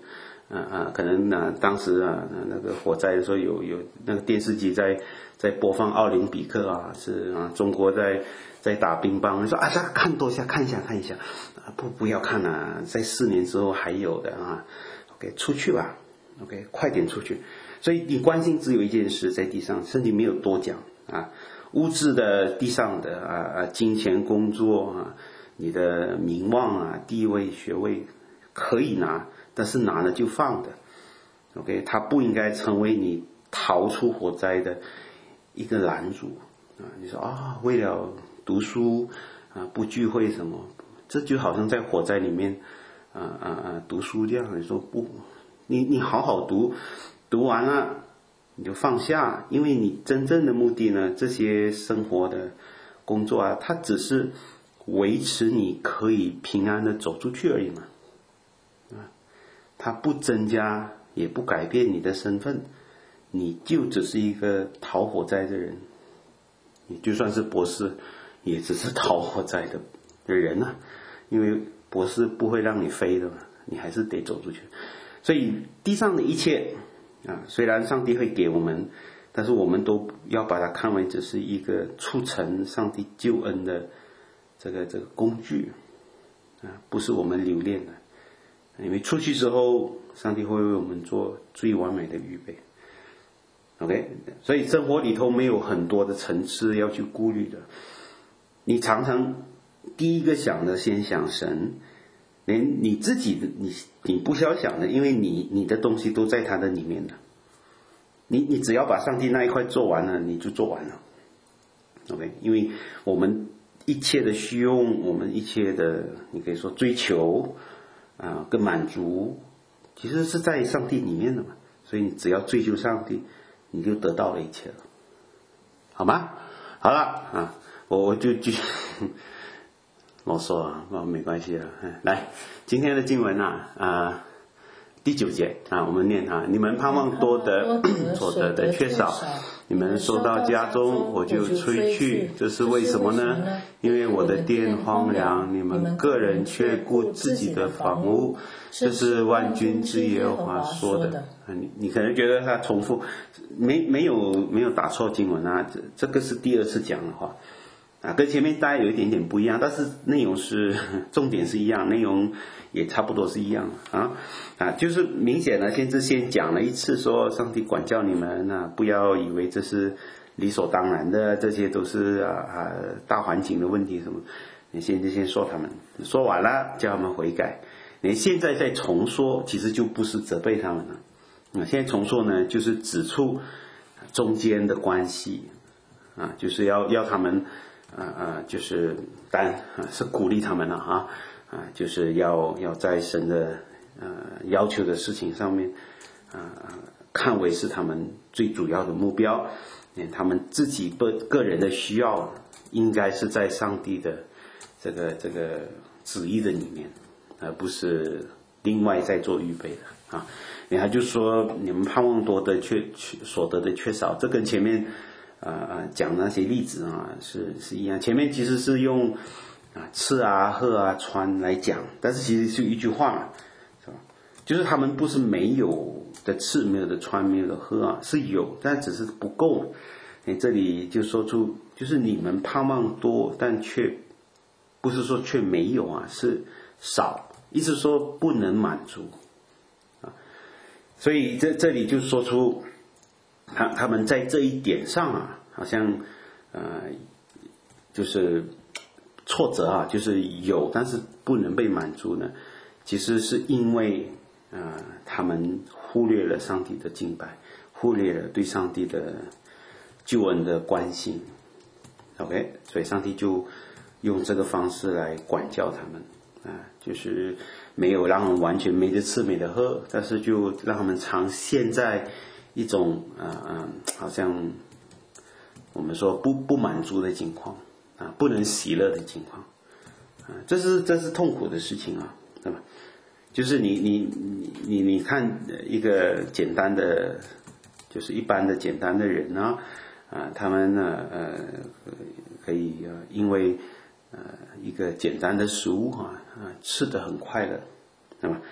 啊啊，可能呢、啊、当时啊那个火灾的时候有有那个电视机在在播放奥林匹克啊，是啊中国在在打乒乓，你说啊这看多一下看一下看一下，啊不不要看啊，在四年之后还有的啊 ，OK 出去吧 ，OK 快点出去。所以你关心只有一件事，在地上，甚至没有多讲啊。物质的地上的啊啊，金钱、工作啊，你的名望啊、地位、学位可以拿，但是拿了就放的。OK， 它不应该成为你逃出火灾的一个拦阻啊。你说啊，为了读书啊，不聚会什么，这就好像在火灾里面啊啊啊读书这样。你说不，你你好好读。读完了你就放下，因为你真正的目的呢，这些生活的工作啊，它只是维持你可以平安的走出去而已嘛，啊，它不增加也不改变你的身份，你就只是一个逃火灾的人，你就算是博士，也只是逃火灾的人啊，因为博士不会让你飞的嘛，你还是得走出去，所以地上的一切。啊，虽然上帝会给我们，但是我们都要把它看为只是一个促成上帝救恩的这个这个工具，啊，不是我们留恋的。因为出去之后，上帝会为我们做最完美的预备。OK， 所以生活里头没有很多的层次要去顾虑的。你常常第一个想的先想神。连你自己的你你不需要想的，因为你你的东西都在它的里面的。你你只要把上帝那一块做完了，你就做完了。OK， 因为我们一切的虚用，我们一切的你可以说追求啊、呃、跟满足，其实是在上帝里面的嘛。所以你只要追求上帝，你就得到了一切了，好吗？好了啊，我我就继续。啰嗦啊，那没关系了。来，今天的经文啊，啊、呃，第九节啊，我们念啊，你们盼望多得，所得的缺少，你们收到家中，我就吹去，这是为什么呢？因为我的殿荒凉，你们个人却顾自己的房屋，这是万军之耶和华说的。你你可能觉得他重复，没没有没有打错经文啊，这这个是第二次讲的话。啊，跟前面大概有一点点不一样，但是内容是重点是一样，内容也差不多是一样啊啊，就是明显的，先是先讲了一次说上帝管教你们啊，不要以为这是理所当然的，这些都是啊啊大环境的问题什么，你先就先说他们，说完了叫他们悔改，你现在再重说，其实就不是责备他们了，啊，现在重说呢，就是指出中间的关系啊，就是要要他们。啊啊，就是当然啊是鼓励他们了啊啊，就是要要在神的呃要求的事情上面啊啊看为是他们最主要的目标，嗯，他们自己个个人的需要应该是在上帝的这个这个旨意的里面，而不是另外在做预备的啊。然后就说你们盼望多的却所得的缺少，这跟前面。啊啊，讲那些例子啊，是是一样。前面其实是用啊吃啊、喝啊、穿来讲，但是其实是一句话嘛，是吧？就是他们不是没有的吃、没有的穿、没有的喝啊，是有，但只是不够。你这里就说出，就是你们盼望多，但却不是说却没有啊，是少，意思说不能满足啊。所以这这里就说出。他他们在这一点上啊，好像呃，就是挫折啊，就是有，但是不能被满足呢。其实是因为呃，他们忽略了上帝的敬拜，忽略了对上帝的救恩的关心。OK， 所以上帝就用这个方式来管教他们啊，就是没有让他们完全没得吃没得喝，但是就让他们尝现在。一种啊啊，好像我们说不不满足的情况啊，不能喜乐的情况啊，这是这是痛苦的事情啊，对吧？就是你你你你看一个简单的，就是一般的简单的人呢啊，他们呢呃可以呃因为呃一个简单的食物啊啊吃得很快乐，对吧？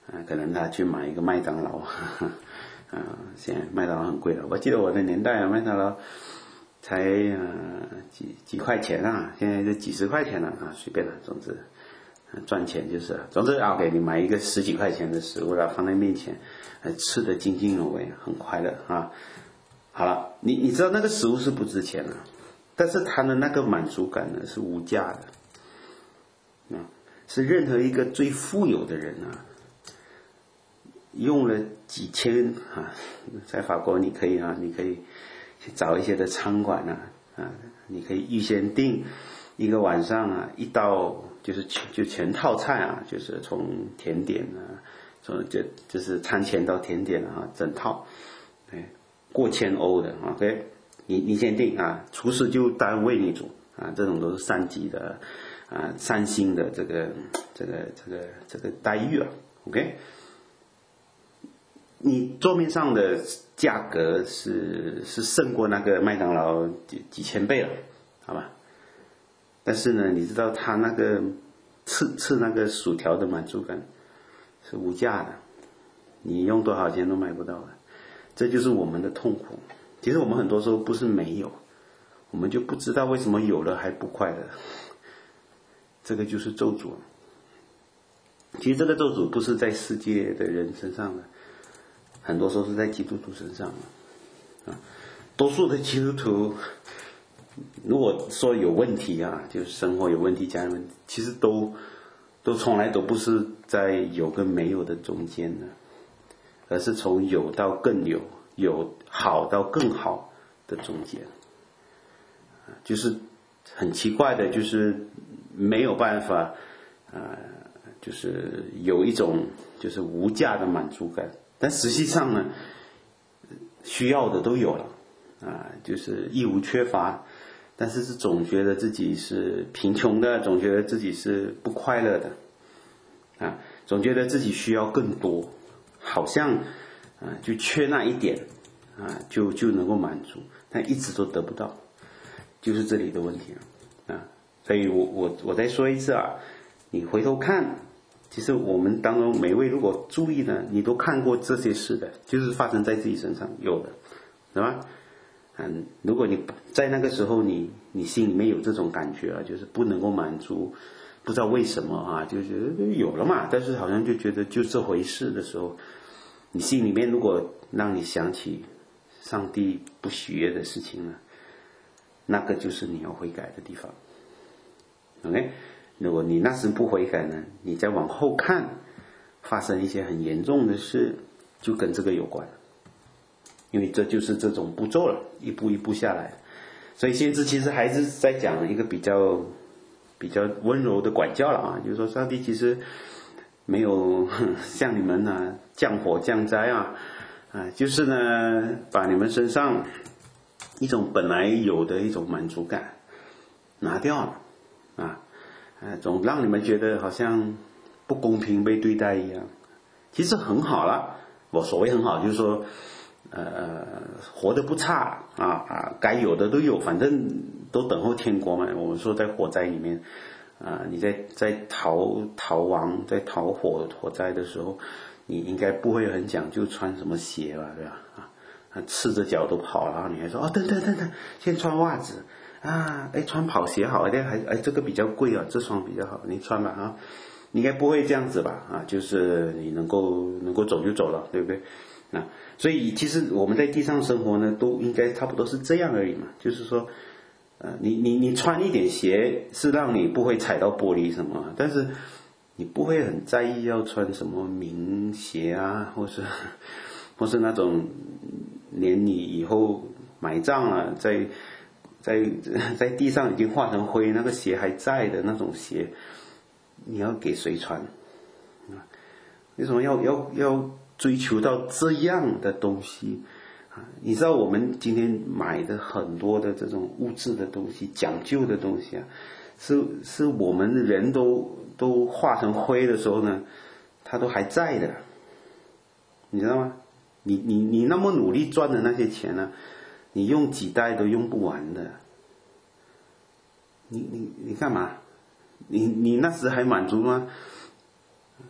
啊，可能他去买一个麦当劳，啊，现在麦当劳很贵了。我记得我的年代啊，麦当劳才呃几几块钱啊，现在是几十块钱了啊，随便了，总之赚钱就是了。总之 OK， 你买一个十几块钱的食物了，放在面前，呃，吃得津津有味，很快乐啊。好了，你你知道那个食物是不值钱的，但是它的那个满足感呢是无价的，啊，是任何一个最富有的人啊，用了几千啊，在法国你可以啊，你可以去找一些的餐馆啊，啊，你可以预先订一个晚上啊，一道就是就全套菜啊，就是从甜点啊，从就就是餐前到甜点啊，整套，哎，过千欧的 ，OK， 你你先订啊，厨师就单为你煮啊，这种都是三级的啊，三星的这个这个这个这个待遇啊 ，OK。你桌面上的价格是是胜过那个麦当劳几几千倍了，好吧？但是呢，你知道它那个吃吃那个薯条的满足感是无价的，你用多少钱都买不到的。这就是我们的痛苦。其实我们很多时候不是没有，我们就不知道为什么有了还不快乐。这个就是咒诅。其实这个咒诅不是在世界的人身上的。很多时候是在基督徒身上啊，多数的基督徒，如果说有问题啊，就是生活有问题、家人问题，其实都都从来都不是在有跟没有的中间的，而是从有到更有、有好到更好的中间，就是很奇怪的，就是没有办法，呃，就是有一种就是无价的满足感。但实际上呢，需要的都有了，啊，就是一无缺乏，但是是总觉得自己是贫穷的，总觉得自己是不快乐的，啊，总觉得自己需要更多，好像啊就缺那一点，啊就就能够满足，但一直都得不到，就是这里的问题了，啊，所以我我我再说一次啊，你回头看。其实我们当中每位如果注意呢，你都看过这些事的，就是发生在自己身上有的，对吧？嗯，如果你在那个时候你你心里面有这种感觉啊，就是不能够满足，不知道为什么啊，就觉得有了嘛，但是好像就觉得就这回事的时候，你心里面如果让你想起上帝不喜悦的事情呢，那个就是你要悔改的地方 ，OK。如果你那时不悔改呢，你再往后看，发生一些很严重的事，就跟这个有关，因为这就是这种步骤了，一步一步下来。所以先知其实还是在讲一个比较比较温柔的管教了啊，就是说上帝其实没有像你们呢降火降灾啊，啊，就是呢把你们身上一种本来有的一种满足感拿掉了啊。呃，总让你们觉得好像不公平被对待一样，其实很好了。我所谓很好，就是说，呃，活得不差啊啊，该有的都有，反正都等候天国嘛。我们说在火灾里面，啊、呃，你在在逃逃亡，在逃火火灾的时候，你应该不会很讲究穿什么鞋吧，对吧？啊，赤着脚都跑了，然后你还说哦，等等等等，先穿袜子。啊，哎，穿跑鞋好一点，还哎这个比较贵啊，这双比较好，你穿吧啊，你应该不会这样子吧啊，就是你能够能够走就走了，对不对？啊，所以其实我们在地上生活呢，都应该差不多是这样而已嘛，就是说，呃，你你你穿一点鞋是让你不会踩到玻璃什么，但是你不会很在意要穿什么名鞋啊，或是或是那种连你以后买账了在。在在地上已经化成灰，那个鞋还在的那种鞋，你要给谁穿？为什么要要要追求到这样的东西啊？你知道我们今天买的很多的这种物质的东西、讲究的东西啊，是是我们人都都化成灰的时候呢，它都还在的，你知道吗？你你你那么努力赚的那些钱呢？你用几代都用不完的，你你你干嘛？你你那时还满足吗？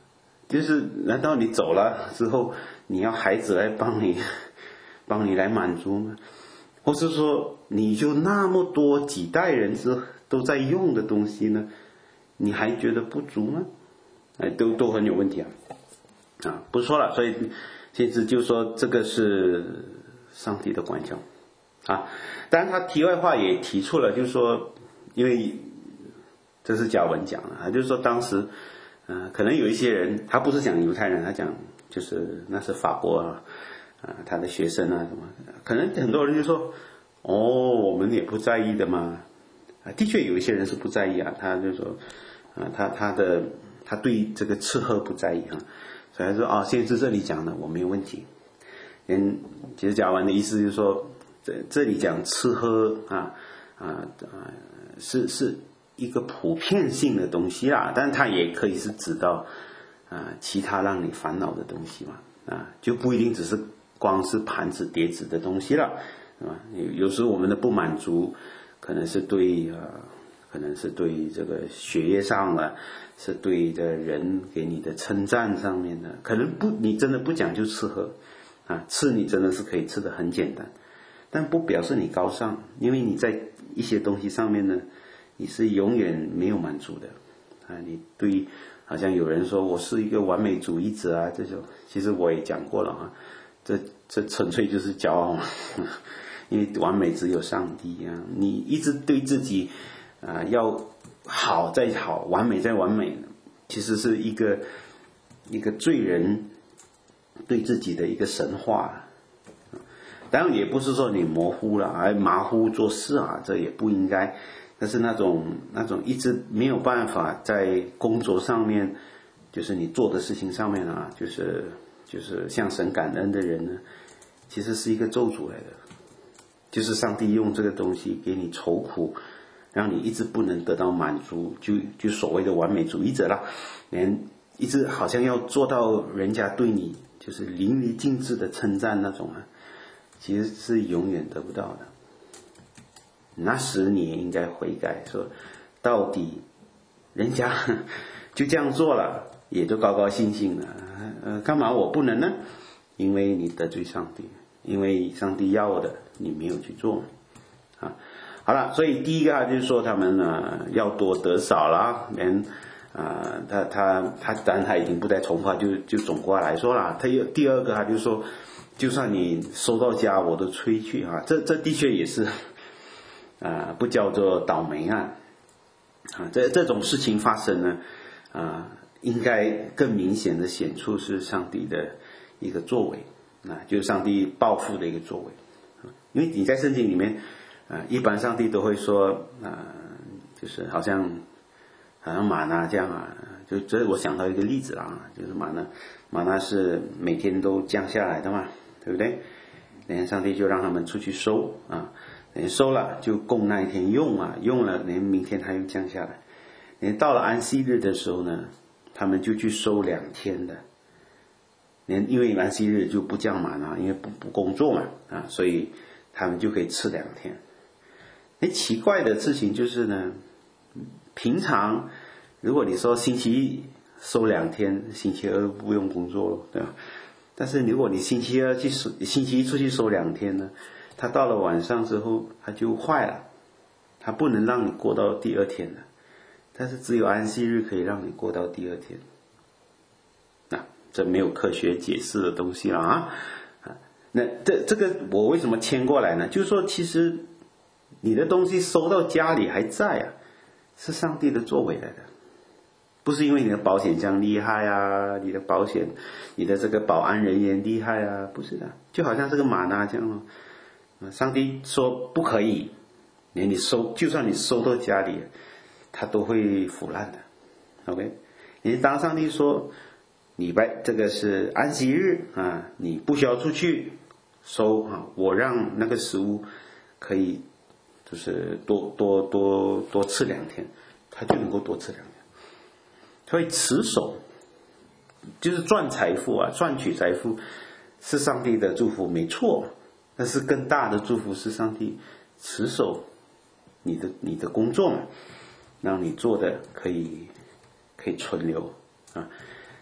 就是难道你走了之后，你要孩子来帮你，帮你来满足吗？或是说，你就那么多几代人之都在用的东西呢，你还觉得不足吗？哎，都都很有问题啊！啊，不说了。所以，先知就说这个是上帝的管教啊。当然，他题外话也提出了，就是说，因为这是甲文讲的啊，就是说当时，呃，可能有一些人，他不是讲犹太人，他讲就是那是法国啊。啊，他的学生啊，什么，可能很多人就说，哦，我们也不在意的嘛。啊，的确有一些人是不在意啊，他就说，啊，他他的他对这个吃喝不在意啊，所以他说，哦，先知这里讲的我没有问题。嗯，其实讲完的意思就是说，这这里讲吃喝啊啊啊，是是一个普遍性的东西啦，但它也可以是指到啊其他让你烦恼的东西嘛，啊，就不一定只是光是盘子碟子的东西了，是吧？有时候我们的不满足，可能是对呃，可能是对这个学业上的，是对的人给你的称赞上面的，可能不，你真的不讲究吃喝，啊，吃你真的是可以吃得很简单，但不表示你高尚，因为你在一些东西上面呢，你是永远没有满足的，啊，你对，好像有人说我是一个完美主义者啊，这种，其实我也讲过了啊。这这纯粹就是骄傲嘛，因为完美只有上帝啊！你一直对自己啊、呃、要好再好，完美再完美，其实是一个一个罪人对自己的一个神话。当然也不是说你模糊了，还马虎做事啊，这也不应该。但是那种那种一直没有办法在工作上面，就是你做的事情上面啊，就是。就是向神感恩的人呢，其实是一个咒诅来的，就是上帝用这个东西给你愁苦，让你一直不能得到满足，就就所谓的完美主义者啦，连一直好像要做到人家对你就是淋漓尽致的称赞那种啊，其实是永远得不到的。那时你也应该悔改，说到底人家就这样做了，也就高高兴兴了，呃，干嘛我不能呢？因为你得罪上帝，因为上帝要的你没有去做啊。好了，所以第一个啊，就是说他们呢要多得少啦，连啊，他他他当然他已经不再重复，就就总过来说了。他有第二个，他就说，就算你收到家，我都吹去啊。这这的确也是啊，不叫做倒霉啊啊，这这种事情发生呢啊。应该更明显的显出是上帝的一个作为，啊，就是上帝报复的一个作为。因为你在圣经里面，啊，一般上帝都会说，啊，就是好像好像玛拿这样啊，就这我想到一个例子啦，就是玛拿，玛拿是每天都降下来的嘛，对不对？然后上帝就让他们出去收啊，收了就供那一天用啊，用了连明天他又降下来，连到了安息日的时候呢。他们就去收两天的，连因为安息日就不降玛拿，因为不不工作嘛啊，所以他们就可以吃两天。那奇怪的事情就是呢，平常如果你说星期一收两天，星期二不用工作了，对吧？但是如果你星期二去收，星期一出去收两天呢，它到了晚上之后它就坏了，它不能让你过到第二天了。但是只有安息日可以让你过到第二天，那这没有科学解释的东西了啊！那这这个我为什么牵过来呢？就是说，其实你的东西收到家里还在啊，是上帝的作为来的，不是因为你的保险箱厉害啊，你的保险，你的这个保安人员厉害啊，不是的，就好像这个玛拿这样哦，上帝说不可以，连你收，就算你收到家里。它都会腐烂的 ，OK？ 你当上帝说礼拜这个是安息日啊，你不需要出去收啊，我让那个食物可以就是多多多多吃两天，它就能够多吃两天。所以持守就是赚财富啊，赚取财富是上帝的祝福，没错。但是更大的祝福是上帝持守你的你的工作嘛。让你做的可以可以存留啊，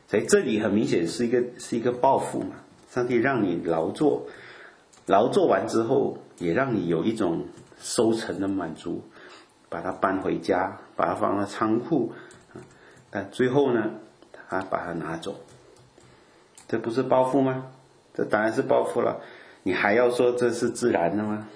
所以这里很明显是一个是一个报复嘛，上帝让你劳作，劳作完之后也让你有一种收成的满足，把它搬回家，把它放到仓库，但最后呢他把它拿走，这不是报复吗？这当然是报复了，你还要说这是自然的吗？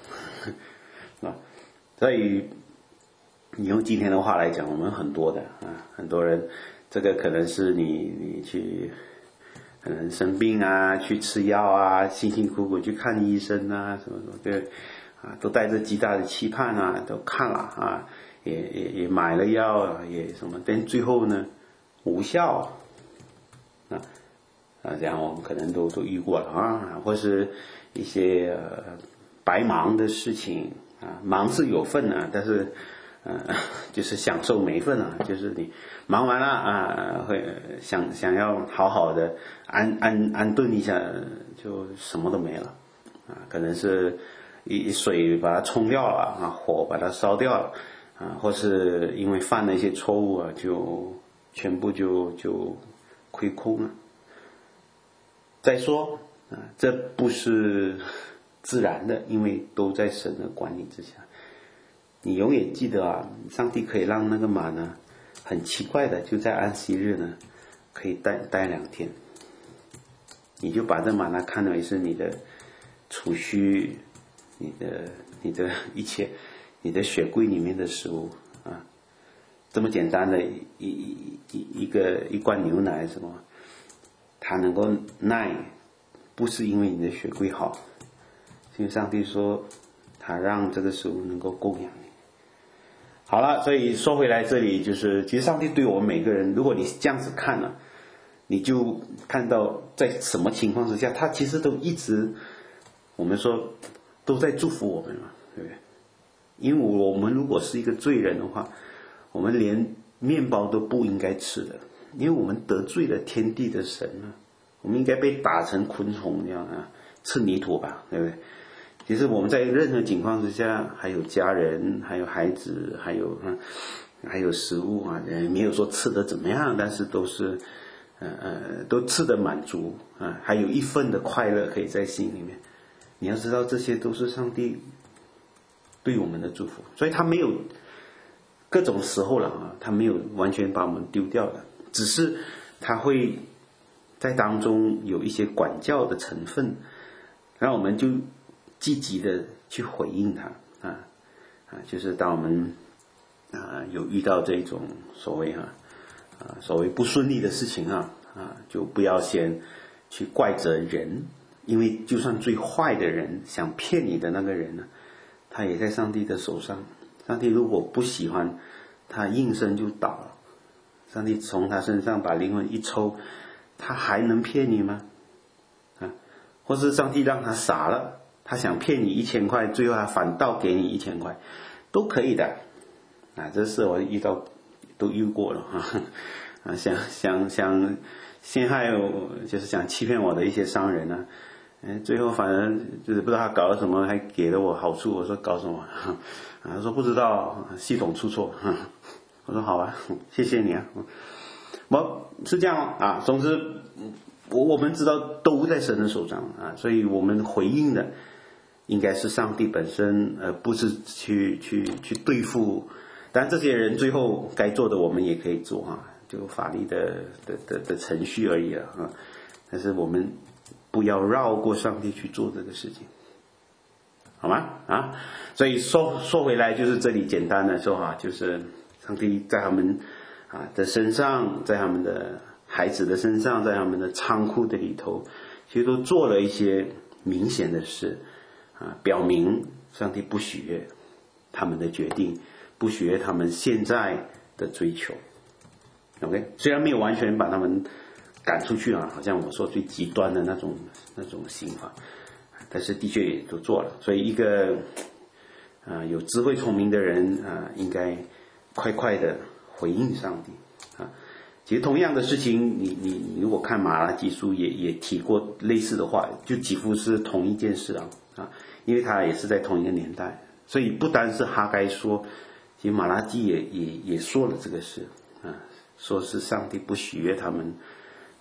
所以你用今天的话来讲，我们很多的啊，很多人这个可能是你你去可能生病啊，去吃药啊，辛辛苦苦去看医生啊，什么什么的啊，都带着极大的期盼啊，都看了啊，也也也买了药，也什么，但最后呢无效啊啊，这样我们可能都都遇过了啊，或是一些呃白忙的事情啊，忙是有份啊，但是呃就是享受没份啊，就是你忙完了啊，会想想要好好的安安安顿一下，就什么都没了啊，可能是一水把它冲掉了啊，火把它烧掉了啊，或是因为犯了一些错误啊，就全部就就亏空了。再说啊，这不是自然的，因为都在神的管理之下。你永远记得啊，上帝可以让那个马呢，很奇怪的就在安息日呢，可以待待两天。你就把这马呢看为是你的储蓄，你的你的一切，你的雪柜里面的食物啊，这么简单的一一一一个一罐牛奶什么，它能够耐，不是因为你的雪柜好，因为上帝说他让这个食物能够供养你。好了，所以说回来这里就是，其实上帝对我们每个人，如果你这样子看了，你就看到在什么情况之下，他其实都一直，我们说都在祝福我们嘛，对不对？因为我们如果是一个罪人的话，我们连面包都不应该吃的，因为我们得罪了天地的神啊，我们应该被打成昆虫这样啊，吃泥土吧，对不对？其实我们在任何情况之下，还有家人，还有孩子，还有嗯，还有食物啊，没有说吃的怎么样，但是都是呃呃都吃得满足啊，还有一份的快乐可以在心里面。你要知道，这些都是上帝对我们的祝福，所以他没有各种时候了啊，他没有完全把我们丢掉的，只是他会在当中有一些管教的成分，让我们就积极的去回应他啊啊，就是当我们啊有遇到这种所谓哈啊所谓不顺利的事情啊啊，就不要先去怪责人，因为就算最坏的人想骗你的那个人呢，他也在上帝的手上。上帝如果不喜欢，他应声就倒了。上帝从他身上把灵魂一抽，他还能骗你吗？啊，或是上帝让他傻了，他想骗你一千块，最后他反倒给你一千块，都可以的。啊，这事我遇到都遇过了啊。啊，想想想陷害我，就是想欺骗我的一些商人呢、啊，哎，最后反正就是不知道他搞了什么，还给了我好处。我说搞什么？啊，他说不知道，系统出错。我说好吧，谢谢你啊。我是这样啊，总之我我们知道都在神的手上啊，所以我们回应的应该是上帝本身，而不是去去去对付。当然这些人最后该做的我们也可以做啊，就法律的的的的程序而已了啊。但是我们不要绕过上帝去做这个事情，好吗？啊，所以说说回来，就是这里简单的说啊，就是上帝在他们啊的身上，在他们的孩子的身上，在他们的仓库的里头，其实都做了一些明显的事啊，表明上帝不喜悦他们的决定，不喜悦他们现在的追求。OK， 虽然没有完全把他们赶出去啊，好像我说最极端的那种那种刑法，但是的确也都做了。所以一个啊、呃、有智慧聪明的人啊、呃，应该快快的回应上帝啊。其实同样的事情，你你你如果看马拉基书也也提过类似的话，就几乎是同一件事啊啊，因为他也是在同一个年代，所以不单是哈该说，其实马拉基也也也说了这个事啊，说是上帝不喜悦他们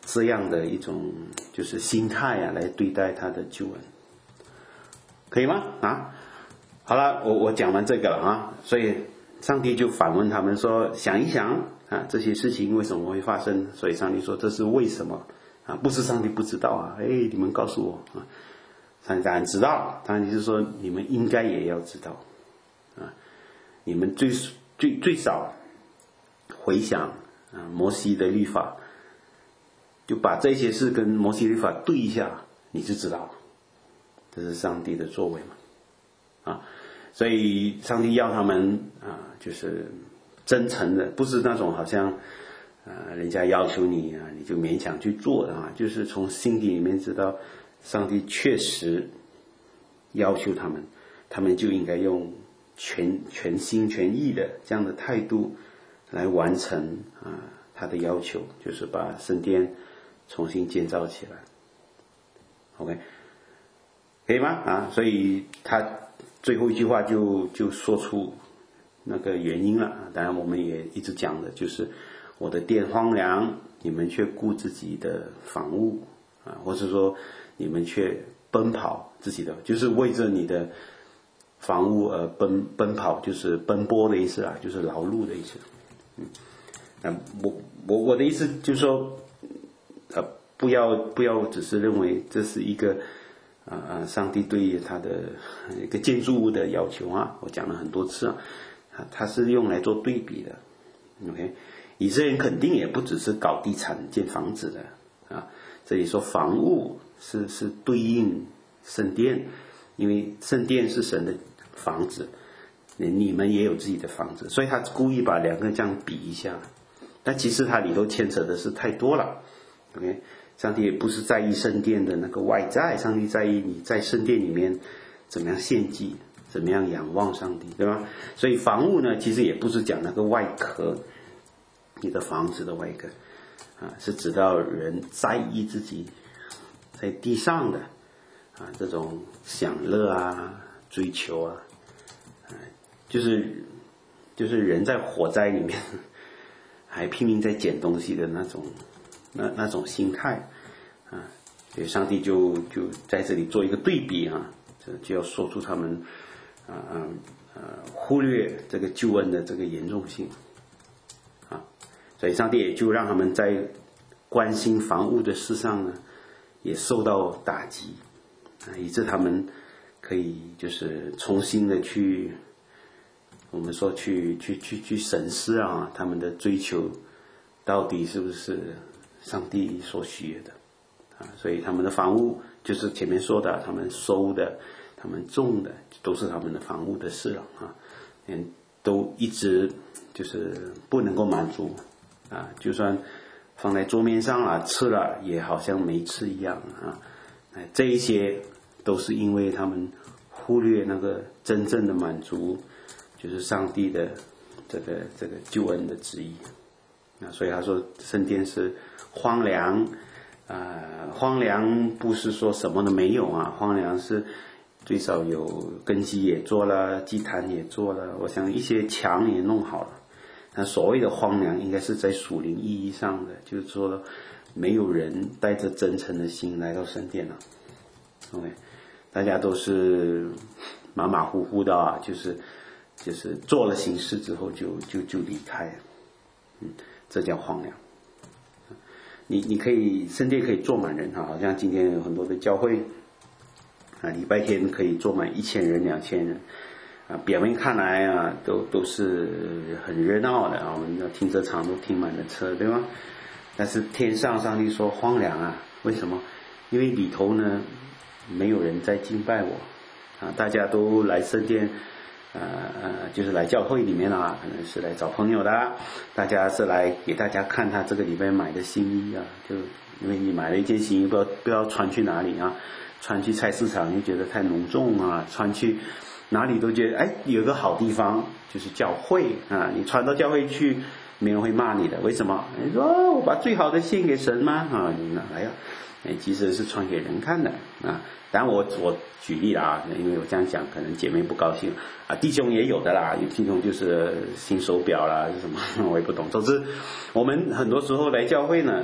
这样的一种就是心态啊来对待他的救恩，可以吗？啊，好了，我我讲完这个了啊，所以上帝就反问他们说，想一想啊，这些事情为什么会发生？所以上帝说这是为什么啊？不是上帝不知道啊，哎，你们告诉我啊。上帝当然知道，上帝是说你们应该也要知道啊，你们最最最少回想啊摩西的律法，就把这些事跟摩西律法对一下，你就知道了，这是上帝的作为嘛啊，所以上帝要他们啊，就是真诚的，不是那种好像啊人家要求你啊，你就勉强去做的啊，就是从心底里面知道。上帝确实要求他们，他们就应该用全全心全意的这样的态度来完成啊他的要求，就是把圣殿重新建造起来。OK， 可以吗？啊，所以他最后一句话就就说出那个原因了。当然，我们也一直讲的就是我的殿荒凉，你们却顾自己的房屋啊，或是说。你们却奔跑自己的，就是为着你的房屋而奔奔跑，就是奔波的意思啊，就是劳碌的意思。嗯，那我我我的意思就是说，呃，不要不要只是认为这是一个啊啊、呃，上帝对他的一个建筑物的要求啊，我讲了很多次啊，它是用来做对比的。OK， 以色列人肯定也不只是搞地产建房子的啊，这里说房屋。是是对应圣殿，因为圣殿是神的房子，你们也有自己的房子，所以他故意把两个这样比一下，但其实它里头牵扯的是太多了。OK， 上帝也不是在意圣殿的那个外在，上帝在意你在圣殿里面怎么样献祭，怎么样仰望上帝，对吧？所以房屋呢，其实也不是讲那个外壳，你的房子的外壳啊，是指到人在意自己。在地上的啊，这种享乐啊、追求啊，啊就是就是人在火灾里面还拼命在捡东西的那种那那种心态啊，所以上帝就就在这里做一个对比啊，这就要说出他们啊啊呃忽略这个救恩的这个严重性啊，所以上帝也就让他们在关心房屋的事上呢。也受到打击啊，以致他们可以就是重新的去，我们说去去去去审视啊，他们的追求到底是不是上帝所许的啊？所以他们的房屋就是前面说的，他们收的、他们种的，都是他们的房屋的事了啊，嗯，都一直就是不能够满足啊，就算。放在桌面上啊，吃了也好像没吃一样啊！这一些都是因为他们忽略那个真正的满足，就是上帝的这个这个救恩的旨意啊。所以他说圣殿是荒凉啊、呃，荒凉不是说什么都没有啊，荒凉是最少有根基也做了，祭坛也做了，我想一些墙也弄好了。那所谓的荒凉应该是在属灵意义上的，就是说没有人带着真诚的心来到圣殿了。OK， 大家都是马马虎虎的啊，就是就是做了形式之后就就就离开，嗯，这叫荒凉。你你可以圣殿可以坐满人哈，好像今天有很多的教会啊，礼拜天可以坐满一千人、两千人。啊，表面看来啊，都都是很热闹的啊，我们的停车场都停满了车，对吗？但是天上上帝说荒凉啊，为什么？因为里头呢没有人在敬拜我啊，大家都来圣殿，呃呃，就是来教会里面啊，可能是来找朋友的，大家是来给大家看他这个礼拜买的新衣啊，就因为你买了一件新衣，不知道不知道穿去哪里啊，穿去菜市场就觉得太隆重啊，穿去。哪里都觉得哎，有个好地方就是教会啊！你传到教会去，没人会骂你的。为什么？你说、哦、我把最好的献给神吗？啊，你哪来呀？哎，其实是传给人看的啊。当然我我举例了啊，因为我这样讲，可能姐妹不高兴啊。弟兄也有的啦，有弟兄就是新手表啦，是什么我也不懂。总之，我们很多时候来教会呢，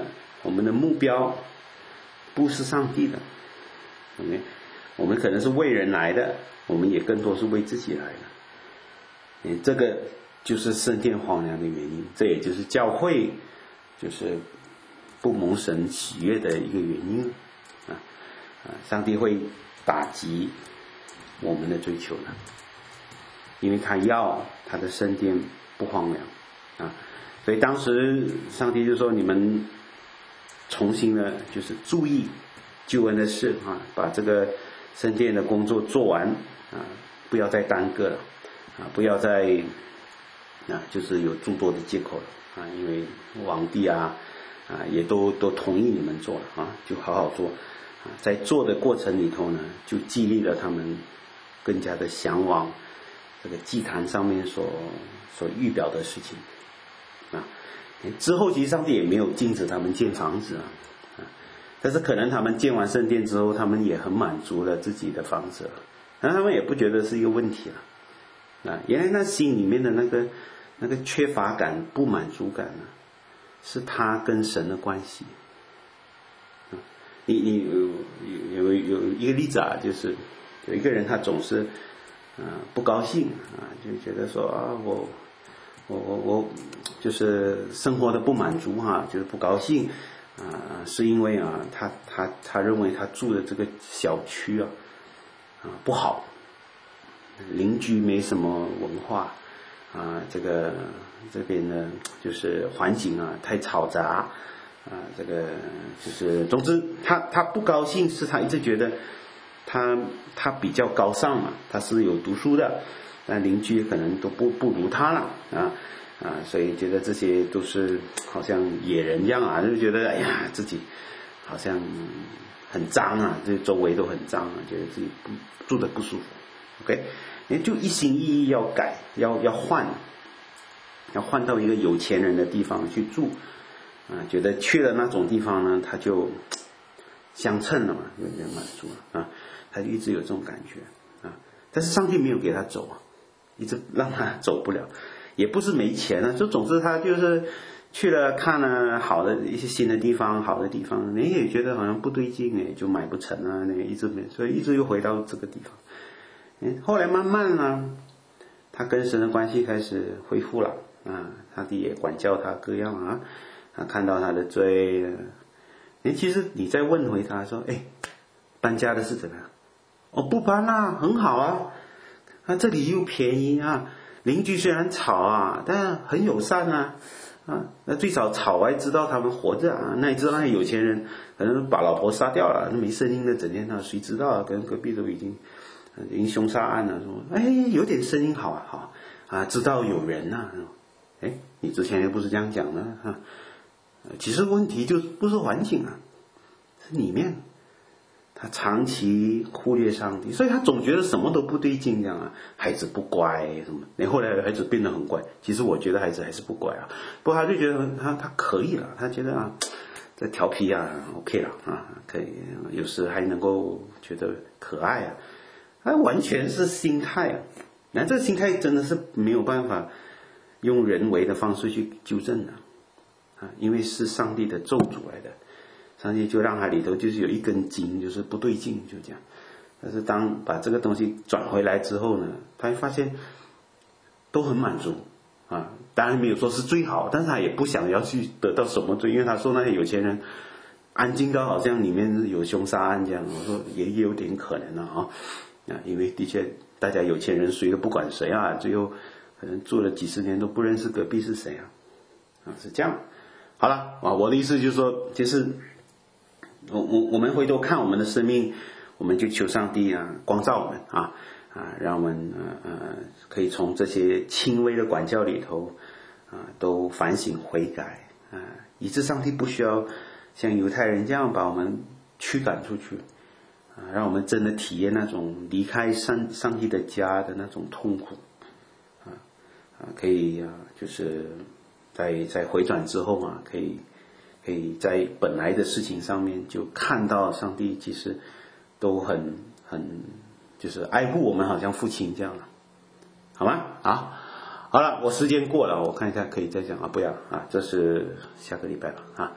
我们的目标不是上帝的。OK， 我们可能是为人来的，我们也更多是为自己来的。嗯，这个就是圣殿荒凉的原因，这也就是教会就是不蒙神喜悦的一个原因啊啊！上帝会打击我们的追求的，因为他要他的圣殿不荒凉啊，所以当时上帝就说：你们重新的，就是注意救恩的事啊，把这个圣殿的工作做完啊，不要再耽搁了啊，不要再啊，就是有诸多的借口了啊，因为皇帝啊啊也都都同意你们做了啊，就好好做啊，在做的过程里头呢，就激励了他们更加的向往这个祭坛上面所所预表的事情啊。之后其实上帝也没有禁止他们建房子啊，啊，但是可能他们建完圣殿之后，他们也很满足了自己的房子了，然后他们也不觉得是一个问题了啊。原来那心里面的那个那个缺乏感、不满足感呢，是他跟神的关系。啊，你你有有有一个例子啊，就是有一个人他总是啊、呃、不高兴啊，就觉得说啊我。我我我就是生活的不满足哈、啊，就是不高兴啊，是因为啊，他他他认为他住的这个小区啊啊不好，邻居没什么文化啊，这个这边呢就是环境啊太嘈杂啊，这个就是总之他他不高兴，是他一直觉得他他比较高尚嘛，他是有读书的。但邻居可能都不不如他了啊啊，所以觉得这些都是好像野人一样啊，就觉得哎呀自己好像很脏啊，这周围都很脏啊，觉得自己不住得不舒服。OK， 你就一心一意要改，要要换，要换到一个有钱人的地方去住啊，觉得去了那种地方呢，他就相称了嘛，有点满足了啊，他就一直有这种感觉啊，但是上帝没有给他走啊。一直让他走不了，也不是没钱啊，就总之他就是去了看了好的一些新的地方，好的地方，你也觉得好像不对劲哎，就买不成啊，那一直没，所以一直又回到这个地方。嗯，后来慢慢呢，他跟神的关系开始恢复了啊，上帝也管教他各样啊，他看到他的罪，哎，其实你再问回他说，哎，搬家的是怎么样？哦，不搬啦，很好啊。那、啊、这里又便宜啊，邻居虽然吵啊，但很友善啊，啊，那最少吵还知道他们活着啊，那你知道那些有钱人可能把老婆杀掉了，没声音的整天那谁知道啊？跟隔壁都已经已经凶杀案了，说哎有点声音好啊好啊，知道有人呐、啊，哎你之前又不是这样讲的啊，其实问题就不是环境啊，是里面。他长期忽略上帝，所以他总觉得什么都不对劲，这样啊，孩子不乖什么。那后来孩子变得很乖，其实我觉得孩子还是不乖啊。不过他就觉得他他可以了，他觉得啊，这调皮啊 ，OK 了啊，可以，有时还能够觉得可爱啊。他完全是心态啊，那这个心态真的是没有办法用人为的方式去纠正的啊，因为是上帝的咒诅来的。上帝就让他里头就是有一根筋，就是不对劲，就这样。但是当把这个东西转回来之后呢，他会发现都很满足啊。当然没有说是最好，但是他也不想要去得到什么罪，因为他说那些有钱人安静到好像里面有凶杀案这样。我说也有点可能了啊，啊，因为的确大家有钱人谁都不管谁啊，最后可能住了几十年都不认识隔壁是谁啊，啊是这样。好了啊，我的意思就是说，其实。我我我们回头看我们的生命，我们就求上帝啊光照我们啊啊，让我们呃呃可以从这些轻微的管教里头啊都反省悔改啊，以致上帝不需要像犹太人这样把我们驱赶出去啊，让我们真的体验那种离开上上帝的家的那种痛苦啊啊，可以啊就是在在回转之后啊，可以。可以在本来的事情上面就看到上帝其实都很很就是爱护我们，好像父亲这样了，好吗？好，好了，我时间过了，我看一下可以再讲啊，不要啊，这是下个礼拜了啊。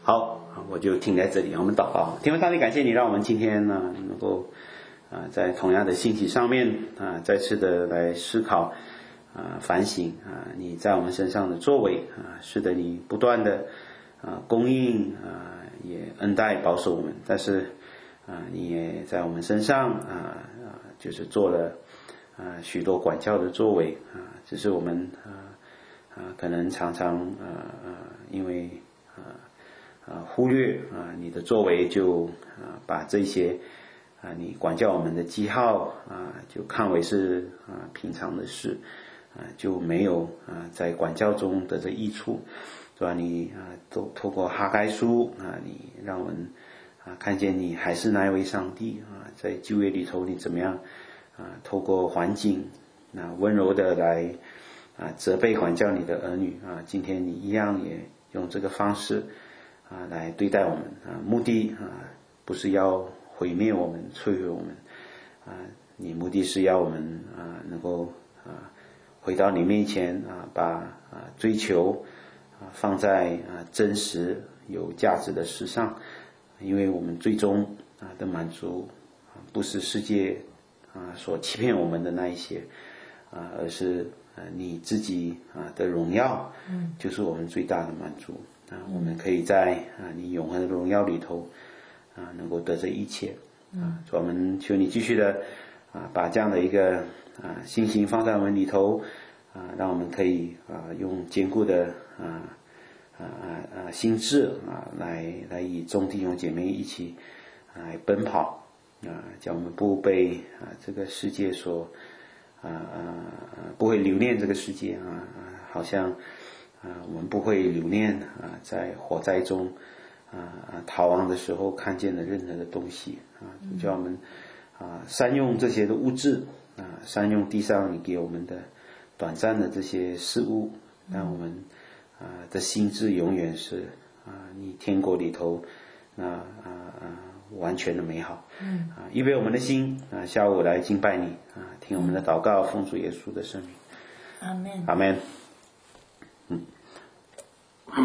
好，我就停在这里，我们祷告。天父上帝，感谢你让我们今天呢能够啊在同样的信息上面啊再次的来思考啊反省啊你在我们身上的作为啊，使得你不断的啊供应啊也恩待保守我们，但是啊你也在我们身上啊啊就是做了啊许多管教的作为啊，只是我们啊啊可能常常啊啊因为啊啊，忽略啊你的作为，就啊把这些啊你管教我们的记号啊就看为是啊平常的事啊，就没有啊在管教中得着益处，是吧？你啊都透过哈该书啊，你让我们啊看见你还是那一位上帝啊，在旧约里头你怎么样啊透过环境啊温柔的来啊责备管教你的儿女啊，今天你一样也用这个方式啊，来对待我们啊，目的啊不是要毁灭我们、摧毁我们啊，你目的是要我们啊能够啊回到你面前啊，把啊追求啊放在啊真实有价值的事上，因为我们最终啊的满足啊不是世界啊所欺骗我们的那一些啊，而是啊你自己啊的荣耀，嗯，就是我们最大的满足。啊，我们可以在啊你永恒的荣耀里头啊能够得这一切啊，所以我们求你继续的啊把这样的一个啊信心放在我们里头啊，让我们可以啊用坚固的啊啊啊心智啊来来与众弟兄姐妹一起来奔跑啊，叫我们不被啊这个世界所啊啊不会留恋这个世界啊啊，好像啊，我们不会留恋啊，在火灾中啊逃亡的时候看见的任何的东西啊，叫我们啊善用这些的物质啊，善用地上你给我们的短暂的这些事物，让我们啊的心智永远是啊你天国里头那啊啊完全的美好。嗯啊，预备我们的心啊，下午来敬拜你啊，听我们的祷告，奉主耶稣的圣名。 阿门。 阿门。嗯。